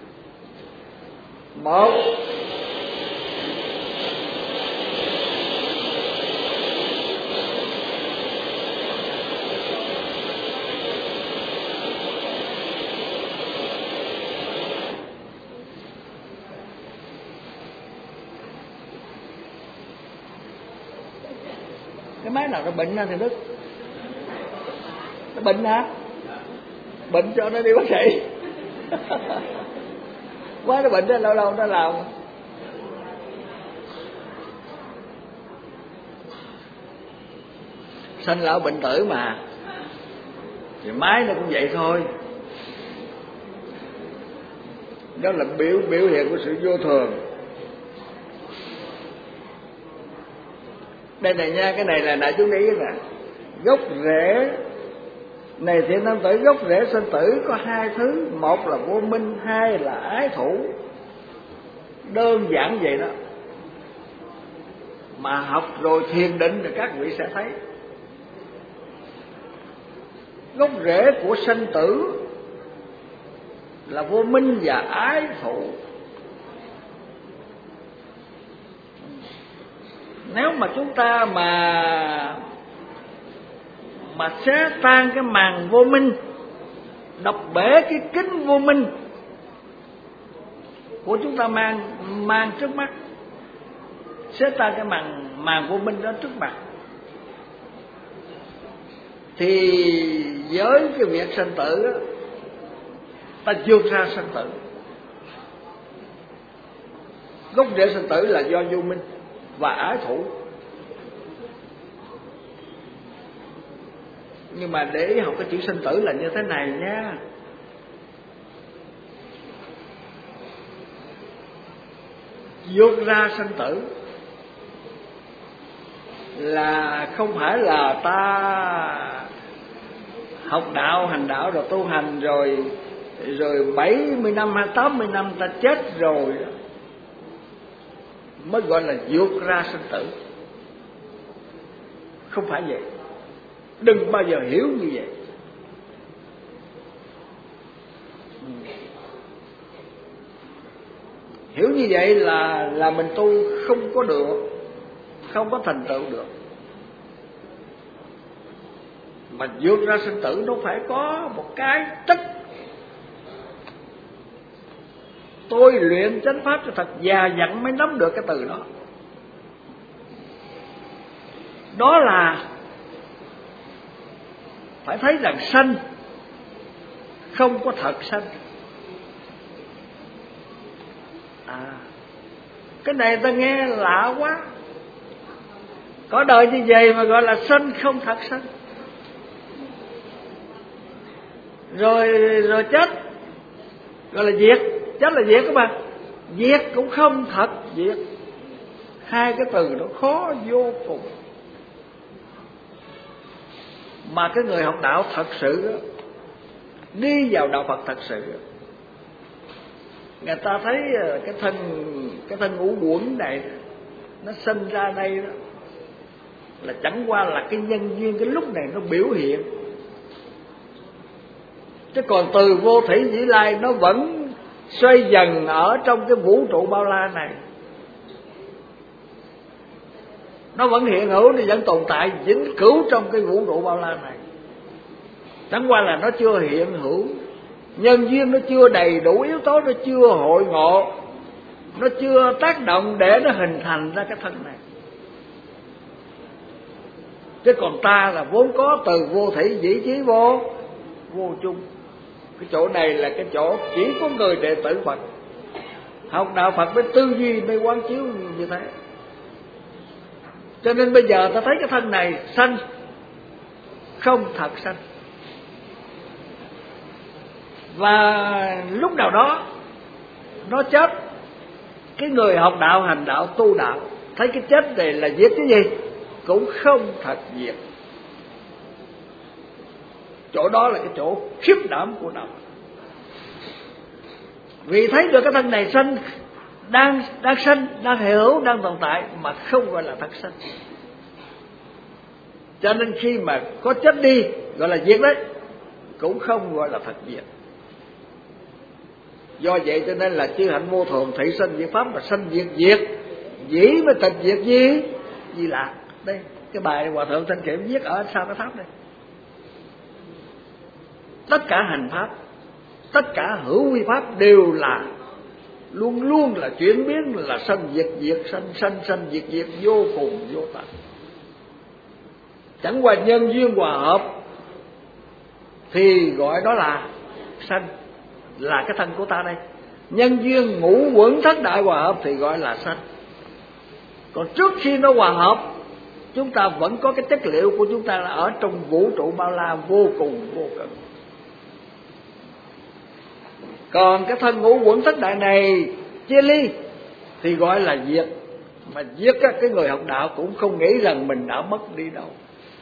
Một, cái máy nào nó bệnh ra thì Đức, nó bệnh hả? Bệnh cho nó đi bác sĩ. Quá nó bệnh đó, lâu lâu nó làm. Sanh lão bệnh tử mà, thì máy nó cũng vậy thôi. Đó là biểu biểu hiện của sự vô thường. Đây này nha, cái này là đại chúng ý nè. Gốc rễ này thiện nam tử, gốc rễ sanh tử có hai thứ. Một là vô minh, hai là ái thủ. Đơn giản vậy đó. Mà học rồi thiền định thì các vị sẽ thấy. Gốc rễ của sanh tử là vô minh và ái thủ. Nếu mà chúng ta mà mà xé tan cái màn vô minh, đập bể cái kính vô minh của chúng ta mang mang trước mắt, xé tan cái màn màn vô minh đó trước mặt, thì với cái việc sanh tử đó, ta vượt ra sanh tử. Gốc rễ sanh tử là do vô minh và ái thủ. Nhưng mà để học cái chữ sanh tử là như thế này nha. Vượt ra sanh tử là không phải là ta học đạo, hành đạo rồi tu hành rồi rồi bảy mươi năm hay tám mươi năm ta chết rồi mới gọi là vượt ra sanh tử. Không phải vậy. Đừng bao giờ hiểu như vậy. Hiểu như vậy là là mình tu không có được, không có thành tựu được. Mà vượt ra sinh tử nó phải có một cái tích. Tôi luyện chánh pháp cho thật già dặn mới nắm được cái từ đó. Đó là phải thấy rằng sanh không có thật sanh. À, cái này ta nghe lạ quá. Có đời như vậy mà gọi là sanh không thật sanh. Rồi rồi chết gọi là diệt, chết là diệt các bạn. Diệt cũng không thật diệt. Hai cái từ đó khó vô cùng. Mà cái người học đạo thật sự đó, đi vào đạo Phật thật sự đó, người ta thấy cái thân cái thân ngũ uẩn này nó sinh ra đây đó là chẳng qua là cái nhân duyên cái lúc này nó biểu hiện. Chứ còn từ vô thủy vĩ lai nó vẫn xoay dần ở trong cái vũ trụ bao la này. Nó vẫn hiện hữu, nó vẫn tồn tại vĩnh cửu trong cái vũ trụ bao la này. Chẳng qua là nó chưa hiện hữu, nhân duyên nó chưa đầy đủ yếu tố, nó chưa hội ngộ, nó chưa tác động để nó hình thành ra cái thân này. Chứ còn ta là vốn có từ vô thủy vĩ chí vô vô chung. Cái chỗ này là cái chỗ chỉ có người đệ tử Phật học đạo Phật mới tư duy, mới quán chiếu như thế. Cho nên bây giờ ta thấy cái thân này sanh không thật sanh. Và lúc nào đó nó chết. Cái người học đạo, hành đạo, tu đạo thấy cái chết này là diệt cái gì cũng không thật diệt. Chỗ đó là cái chỗ khiếp đảm của đạo. Vì thấy được cái thân này sanh, đang đang sanh, đang hiểu, đang tồn tại mà không gọi là thật sanh. Cho nên khi mà có chết đi gọi là diệt đấy, cũng không gọi là thật diệt. Do vậy cho nên là chư hạnh vô thường, thị sanh diệt pháp, mà sanh diệt diệt dĩ mới tịch diệt gì gì lạc. Đây cái bài Hòa Thượng Thanh Kiệm viết ở sau cái tháp đây. Tất cả hành pháp, tất cả hữu vi pháp đều là luôn luôn là chuyển biến, là sanh diệt diệt, sanh sanh sanh diệt diệt, vô cùng vô tận. Chẳng qua nhân duyên hòa hợp thì gọi đó là sanh, là cái thân của ta đây. Nhân duyên ngũ uẩn thất đại hòa hợp thì gọi là sanh. Còn trước khi nó hòa hợp, chúng ta vẫn có cái chất liệu của chúng ta là ở trong vũ trụ bao la vô cùng vô cực. Còn cái thân ngũ uẩn thất đại này chia ly thì gọi là diệt. Mà giết cái người học đạo cũng không nghĩ rằng mình đã mất đi đâu.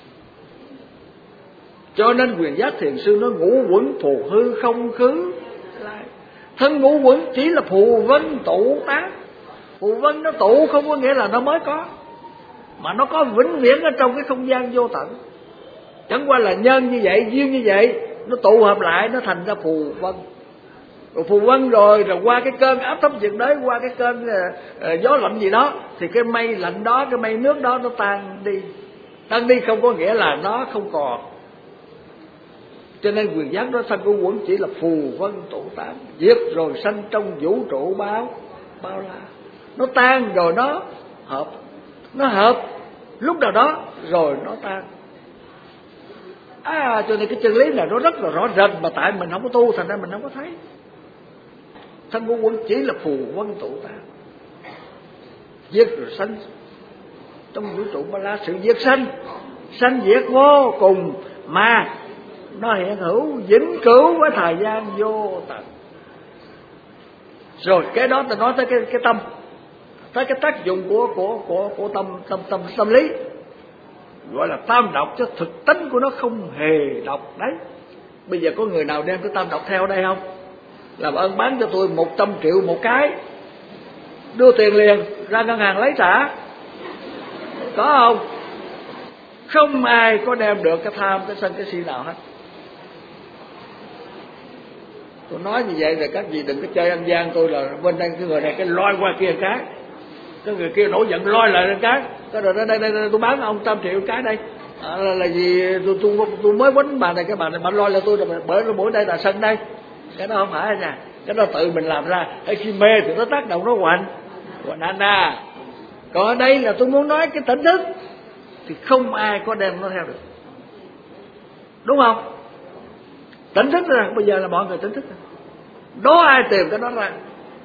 Cho nên Quyền Giác Thiền Sư nói ngũ uẩn phù hư không khứ. Thân ngũ uẩn chỉ là phù vân tụ tác. Phù vân nó tụ không có nghĩa là nó mới có, mà nó có vĩnh viễn ở trong cái không gian vô tận. Chẳng qua là nhân như vậy, duyên như vậy, nó tụ hợp lại nó thành ra phù vân. Rồi phù vân rồi rồi qua cái cơn áp thấp nhiệt đới, qua cái cơn uh, gió lạnh gì đó, thì cái mây lạnh đó, cái mây nước đó nó tan đi. Tan đi không có nghĩa là nó không còn. Cho nên Quyền Giác đó thân của uẩn chỉ là phù vân tụ tán, diệt rồi sanh trong vũ trụ bao bao la. Nó tan rồi nó hợp, nó hợp lúc nào đó rồi nó tan. À, cho nên cái chân lý này nó rất là rõ rệt, mà tại mình không có tu thành ra mình không có thấy. Thân của uẩn chỉ là phù vân tụ tán, diệt rồi sanh trong vũ trụ bao la. Sự diệt sanh, sanh diệt vô cùng mà nó hiện hữu vĩnh cửu với thời gian vô tận. Rồi cái đó ta nói tới cái cái tâm, tới cái tác dụng của của của của tâm tâm tâm tâm lý, gọi là tam độc, cho thực tính của nó không hề độc đấy. Bây giờ có người nào đem cái tam độc theo đây không? Làm ơn bán cho tôi một trăm triệu một cái, đưa tiền liền ra ngân hàng lấy trả, có không? Không ai có đem được cái tham, cái sân, cái si nào hết. Tôi nói như vậy rồi các vị đừng có chơi ăn gian tôi là bên đây cái người này cái lôi qua kia cái, cái người kia nổi giận lôi lại cái, cái rồi đây đây, đây, đây tôi bán ông trăm triệu cái đây. À, là, là gì tôi, tôi tôi mới quýnh bà này, cái bà này bà lôi là tôi rồi, bởi nó mỗi đây là sân đây. Cái đó không phải nha, cái đó tự mình làm ra. Cái khi mê thì nó tác động nó hoành hoành anh à. Còn ở đây là tôi muốn nói cái tỉnh thức thì không ai có đem nó theo được, đúng không? Tỉnh thức là bây giờ là mọi người tỉnh thức, đó ai tìm cái đó ra.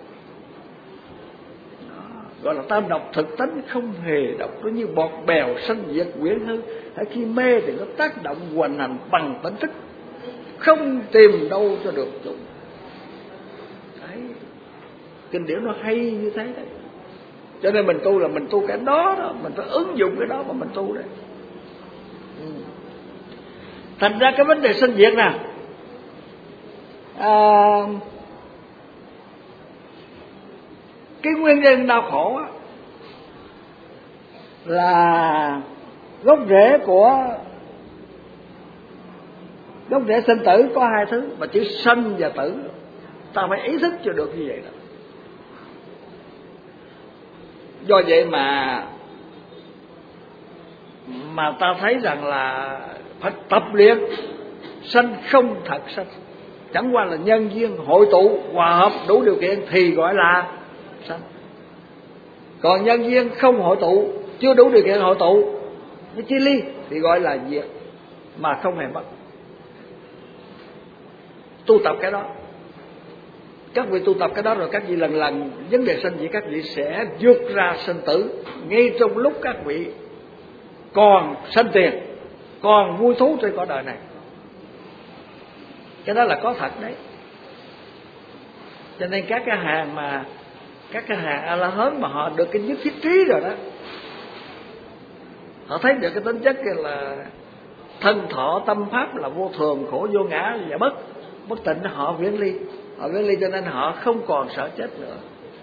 Đó, gọi là tam độc thực tánh không hề độc, nó như bọt bèo sanh diệt quyển hư. Hãy khi mê thì nó tác động hoành hành bằng tỉnh thức, không tìm đâu cho được chúng. Đấy, kinh điển nó hay như thế đấy. Cho nên mình tu là mình tu cái đó đó, mình phải ứng dụng cái đó mà mình tu đấy. Ừ. Thành ra cái vấn đề sanh diệt nè, à, cái nguyên nhân đau khổ á, là gốc rễ của gốc rễ sinh tử có hai thứ, mà chữ sanh và tử ta phải ý thức cho được như vậy đó. Do vậy mà mà ta thấy rằng là phải tập luyện sanh không thật sanh, chẳng qua là nhân duyên hội tụ hòa hợp đủ điều kiện thì gọi là sanh. Còn nhân duyên không hội tụ, chưa đủ điều kiện hội tụ với chia ly thì gọi là diệt mà không hề mất. Tu tập cái đó, các vị tu tập cái đó rồi các vị lần lần vấn đề sanh diệt các vị sẽ vượt ra sinh tử ngay trong lúc các vị còn sanh tiền, còn vui thú trên cõi đời này. Cái đó là có thật đấy. Cho nên các cái hàng mà các cái hàng A La Hán mà họ được cái nhất thiết trí rồi đó, họ thấy được cái tính chất kia là thân thọ tâm pháp là vô thường, khổ vô ngã và bất bất tịnh, họ viễn ly, họ viễn ly cho nên họ không còn sợ chết nữa.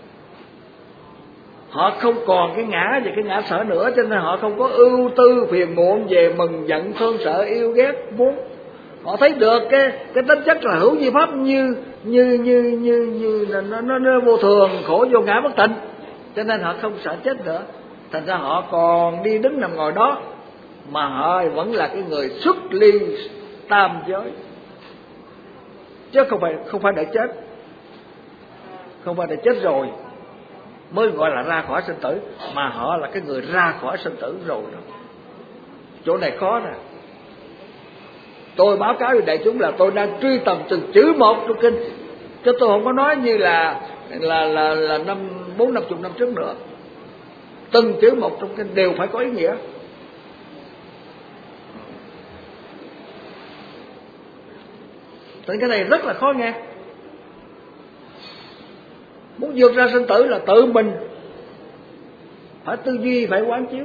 Họ không còn cái ngã và cái ngã sợ nữa, cho nên họ không có ưu tư phiền muộn về mừng giận thương sợ yêu ghét muốn. Họ thấy được cái cái tính chất là hữu vi pháp như như như như như là nó, nó, nó vô thường, khổ vô ngã bất tịnh, cho nên họ không sợ chết nữa. Thành ra họ còn đi đứng nằm ngồi đó mà họ vẫn là cái người xuất ly tam giới, chứ không phải không phải để chết, không phải để chết rồi mới gọi là ra khỏi sinh tử, mà họ là cái người ra khỏi sinh tử rồi đó. Chỗ này khó nè. Tôi báo cáo với đại chúng là tôi đang truy tầm từng chữ một trong kinh, chứ tôi không có nói như là là là là năm bốn năm chục năm trước nữa. Từng chữ một trong kinh đều phải có ý nghĩa. Nên cái này rất là khó nghe. Muốn vượt ra sinh tử là tự mình phải tư duy, phải quán chiếu.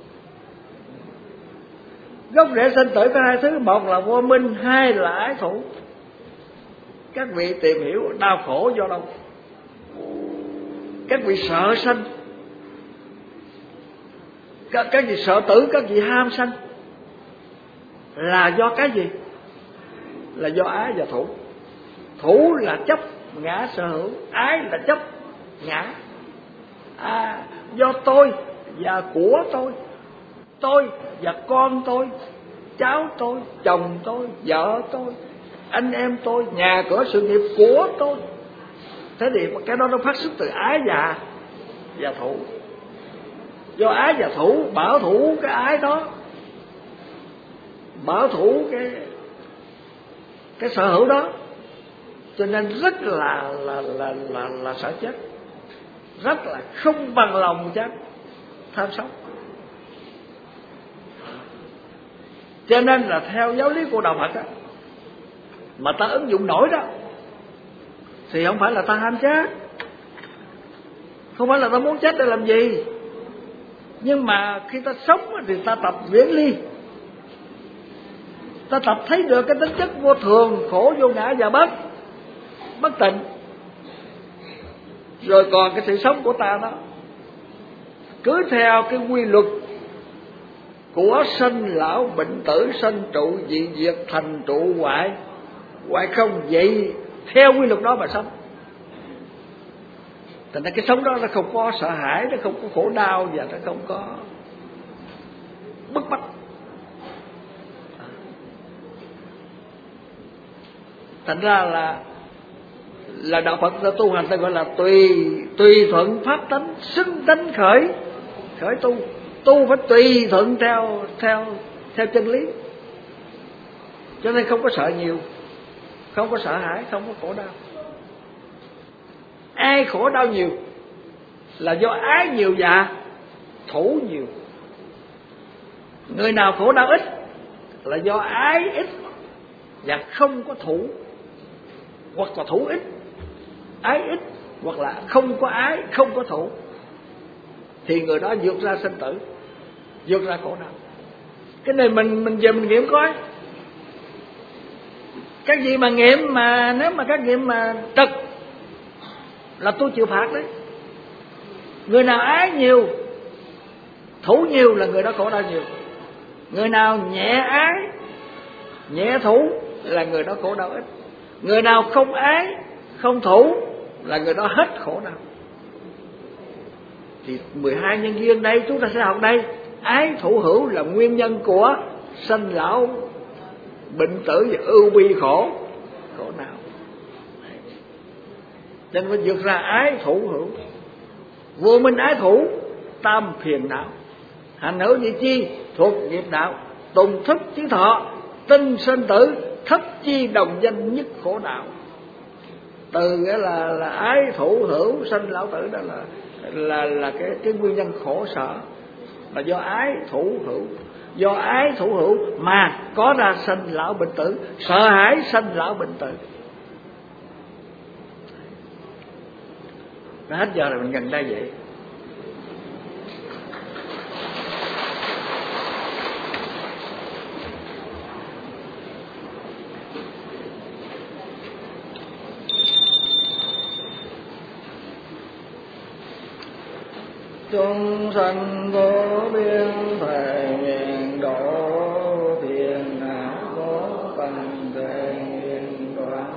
Gốc rễ sinh tử có hai thứ, một là vô minh, hai là ái thủ. Các vị tìm hiểu đau khổ do đâu? Các vị sợ sanh, các, các vị sợ tử, các vị ham sanh là do cái gì? Là do ái và thủ. Thủ là chấp ngã sở hữu, ái là chấp ngã. À, do tôi và của tôi, tôi và con tôi, cháu tôi, chồng tôi, vợ tôi, anh em tôi, nhà cửa sự nghiệp của tôi. Thế thì cái đó nó phát xuất từ ái và và thủ. Do ái và thủ bảo thủ cái ái đó, bảo thủ cái cái sở hữu đó, cho nên rất là là là là, là sợ chết, rất là không bằng lòng chết, tham sống. Cho nên là theo giáo lý của đạo Phật đó, mà ta ứng dụng nổi đó thì không phải là ta ham chết, không phải là ta muốn chết để làm gì, nhưng mà khi ta sống thì ta tập viễn ly, ta tập thấy được cái tính chất vô thường, khổ vô ngã và bất bất tịnh. Rồi còn cái sự sống của ta đó cứ theo cái quy luật của sanh lão bệnh tử, sanh trụ dị diệt, thành trụ hoại, hoại không, vậy theo quy luật đó mà sống. Thành ra cái sống đó nó không có sợ hãi, nó không có khổ đau và nó không có bức bách. Thành ra là là đạo Phật ta tu hành ta gọi là tùy tùy thuận pháp tánh, xưng tánh khởi khởi tu. Tu phải tùy thuận theo theo theo chân lý. Cho nên không có sợ nhiều, không có sợ hãi, không có khổ đau. Ai khổ đau nhiều là do ái nhiều và thủ nhiều. Người nào khổ đau ít là do ái ít và không có thủ, hoặc là thủ ít, ái ít, hoặc là không có ái, không có thủ, thì người đó vượt ra sinh tử, vượt ra khổ đau. Cái này mình mình về mình nghiệm coi. Các gì mà nghiệm mà nếu mà các nghiệm mà trật là tôi chịu phạt đấy. Người nào ái nhiều, thủ nhiều là người đó khổ đau nhiều. Người nào nhẹ ái, nhẹ thủ là người đó khổ đau ít. Người nào không ái, không thủ là người đó hết khổ đau. Thì mười hai nhân duyên đây chúng ta sẽ học đây. Ái thủ hữu là nguyên nhân của sanh lão bệnh tử và ưu bi khổ khổ não. Cho nên phải vượt ra ái thủ hữu. Vô minh ái thủ tam phiền não. Hành hữu nhị chi thuộc nghiệp đạo. Tùng thức chí thọ tinh sinh tử. Thất chi đồng danh nhất khổ đạo. Từ cái là là ái thủ hữu sanh lão tử, đó là là là cái cái nguyên nhân khổ sở là do ái thủ hữu. Do ái thủ hữu mà có ra sanh lão bệnh tử, sợ hãi sanh lão bệnh tử. Đã hết giờ rồi, mình gần đây vậy. Chúng sanh vô biên thệ nguyện độ phiền não cố bằng thệ nguyện đoạn.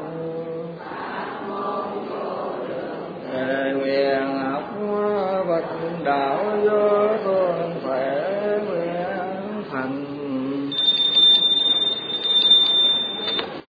Thệ nguyện học Phật đạo vô tu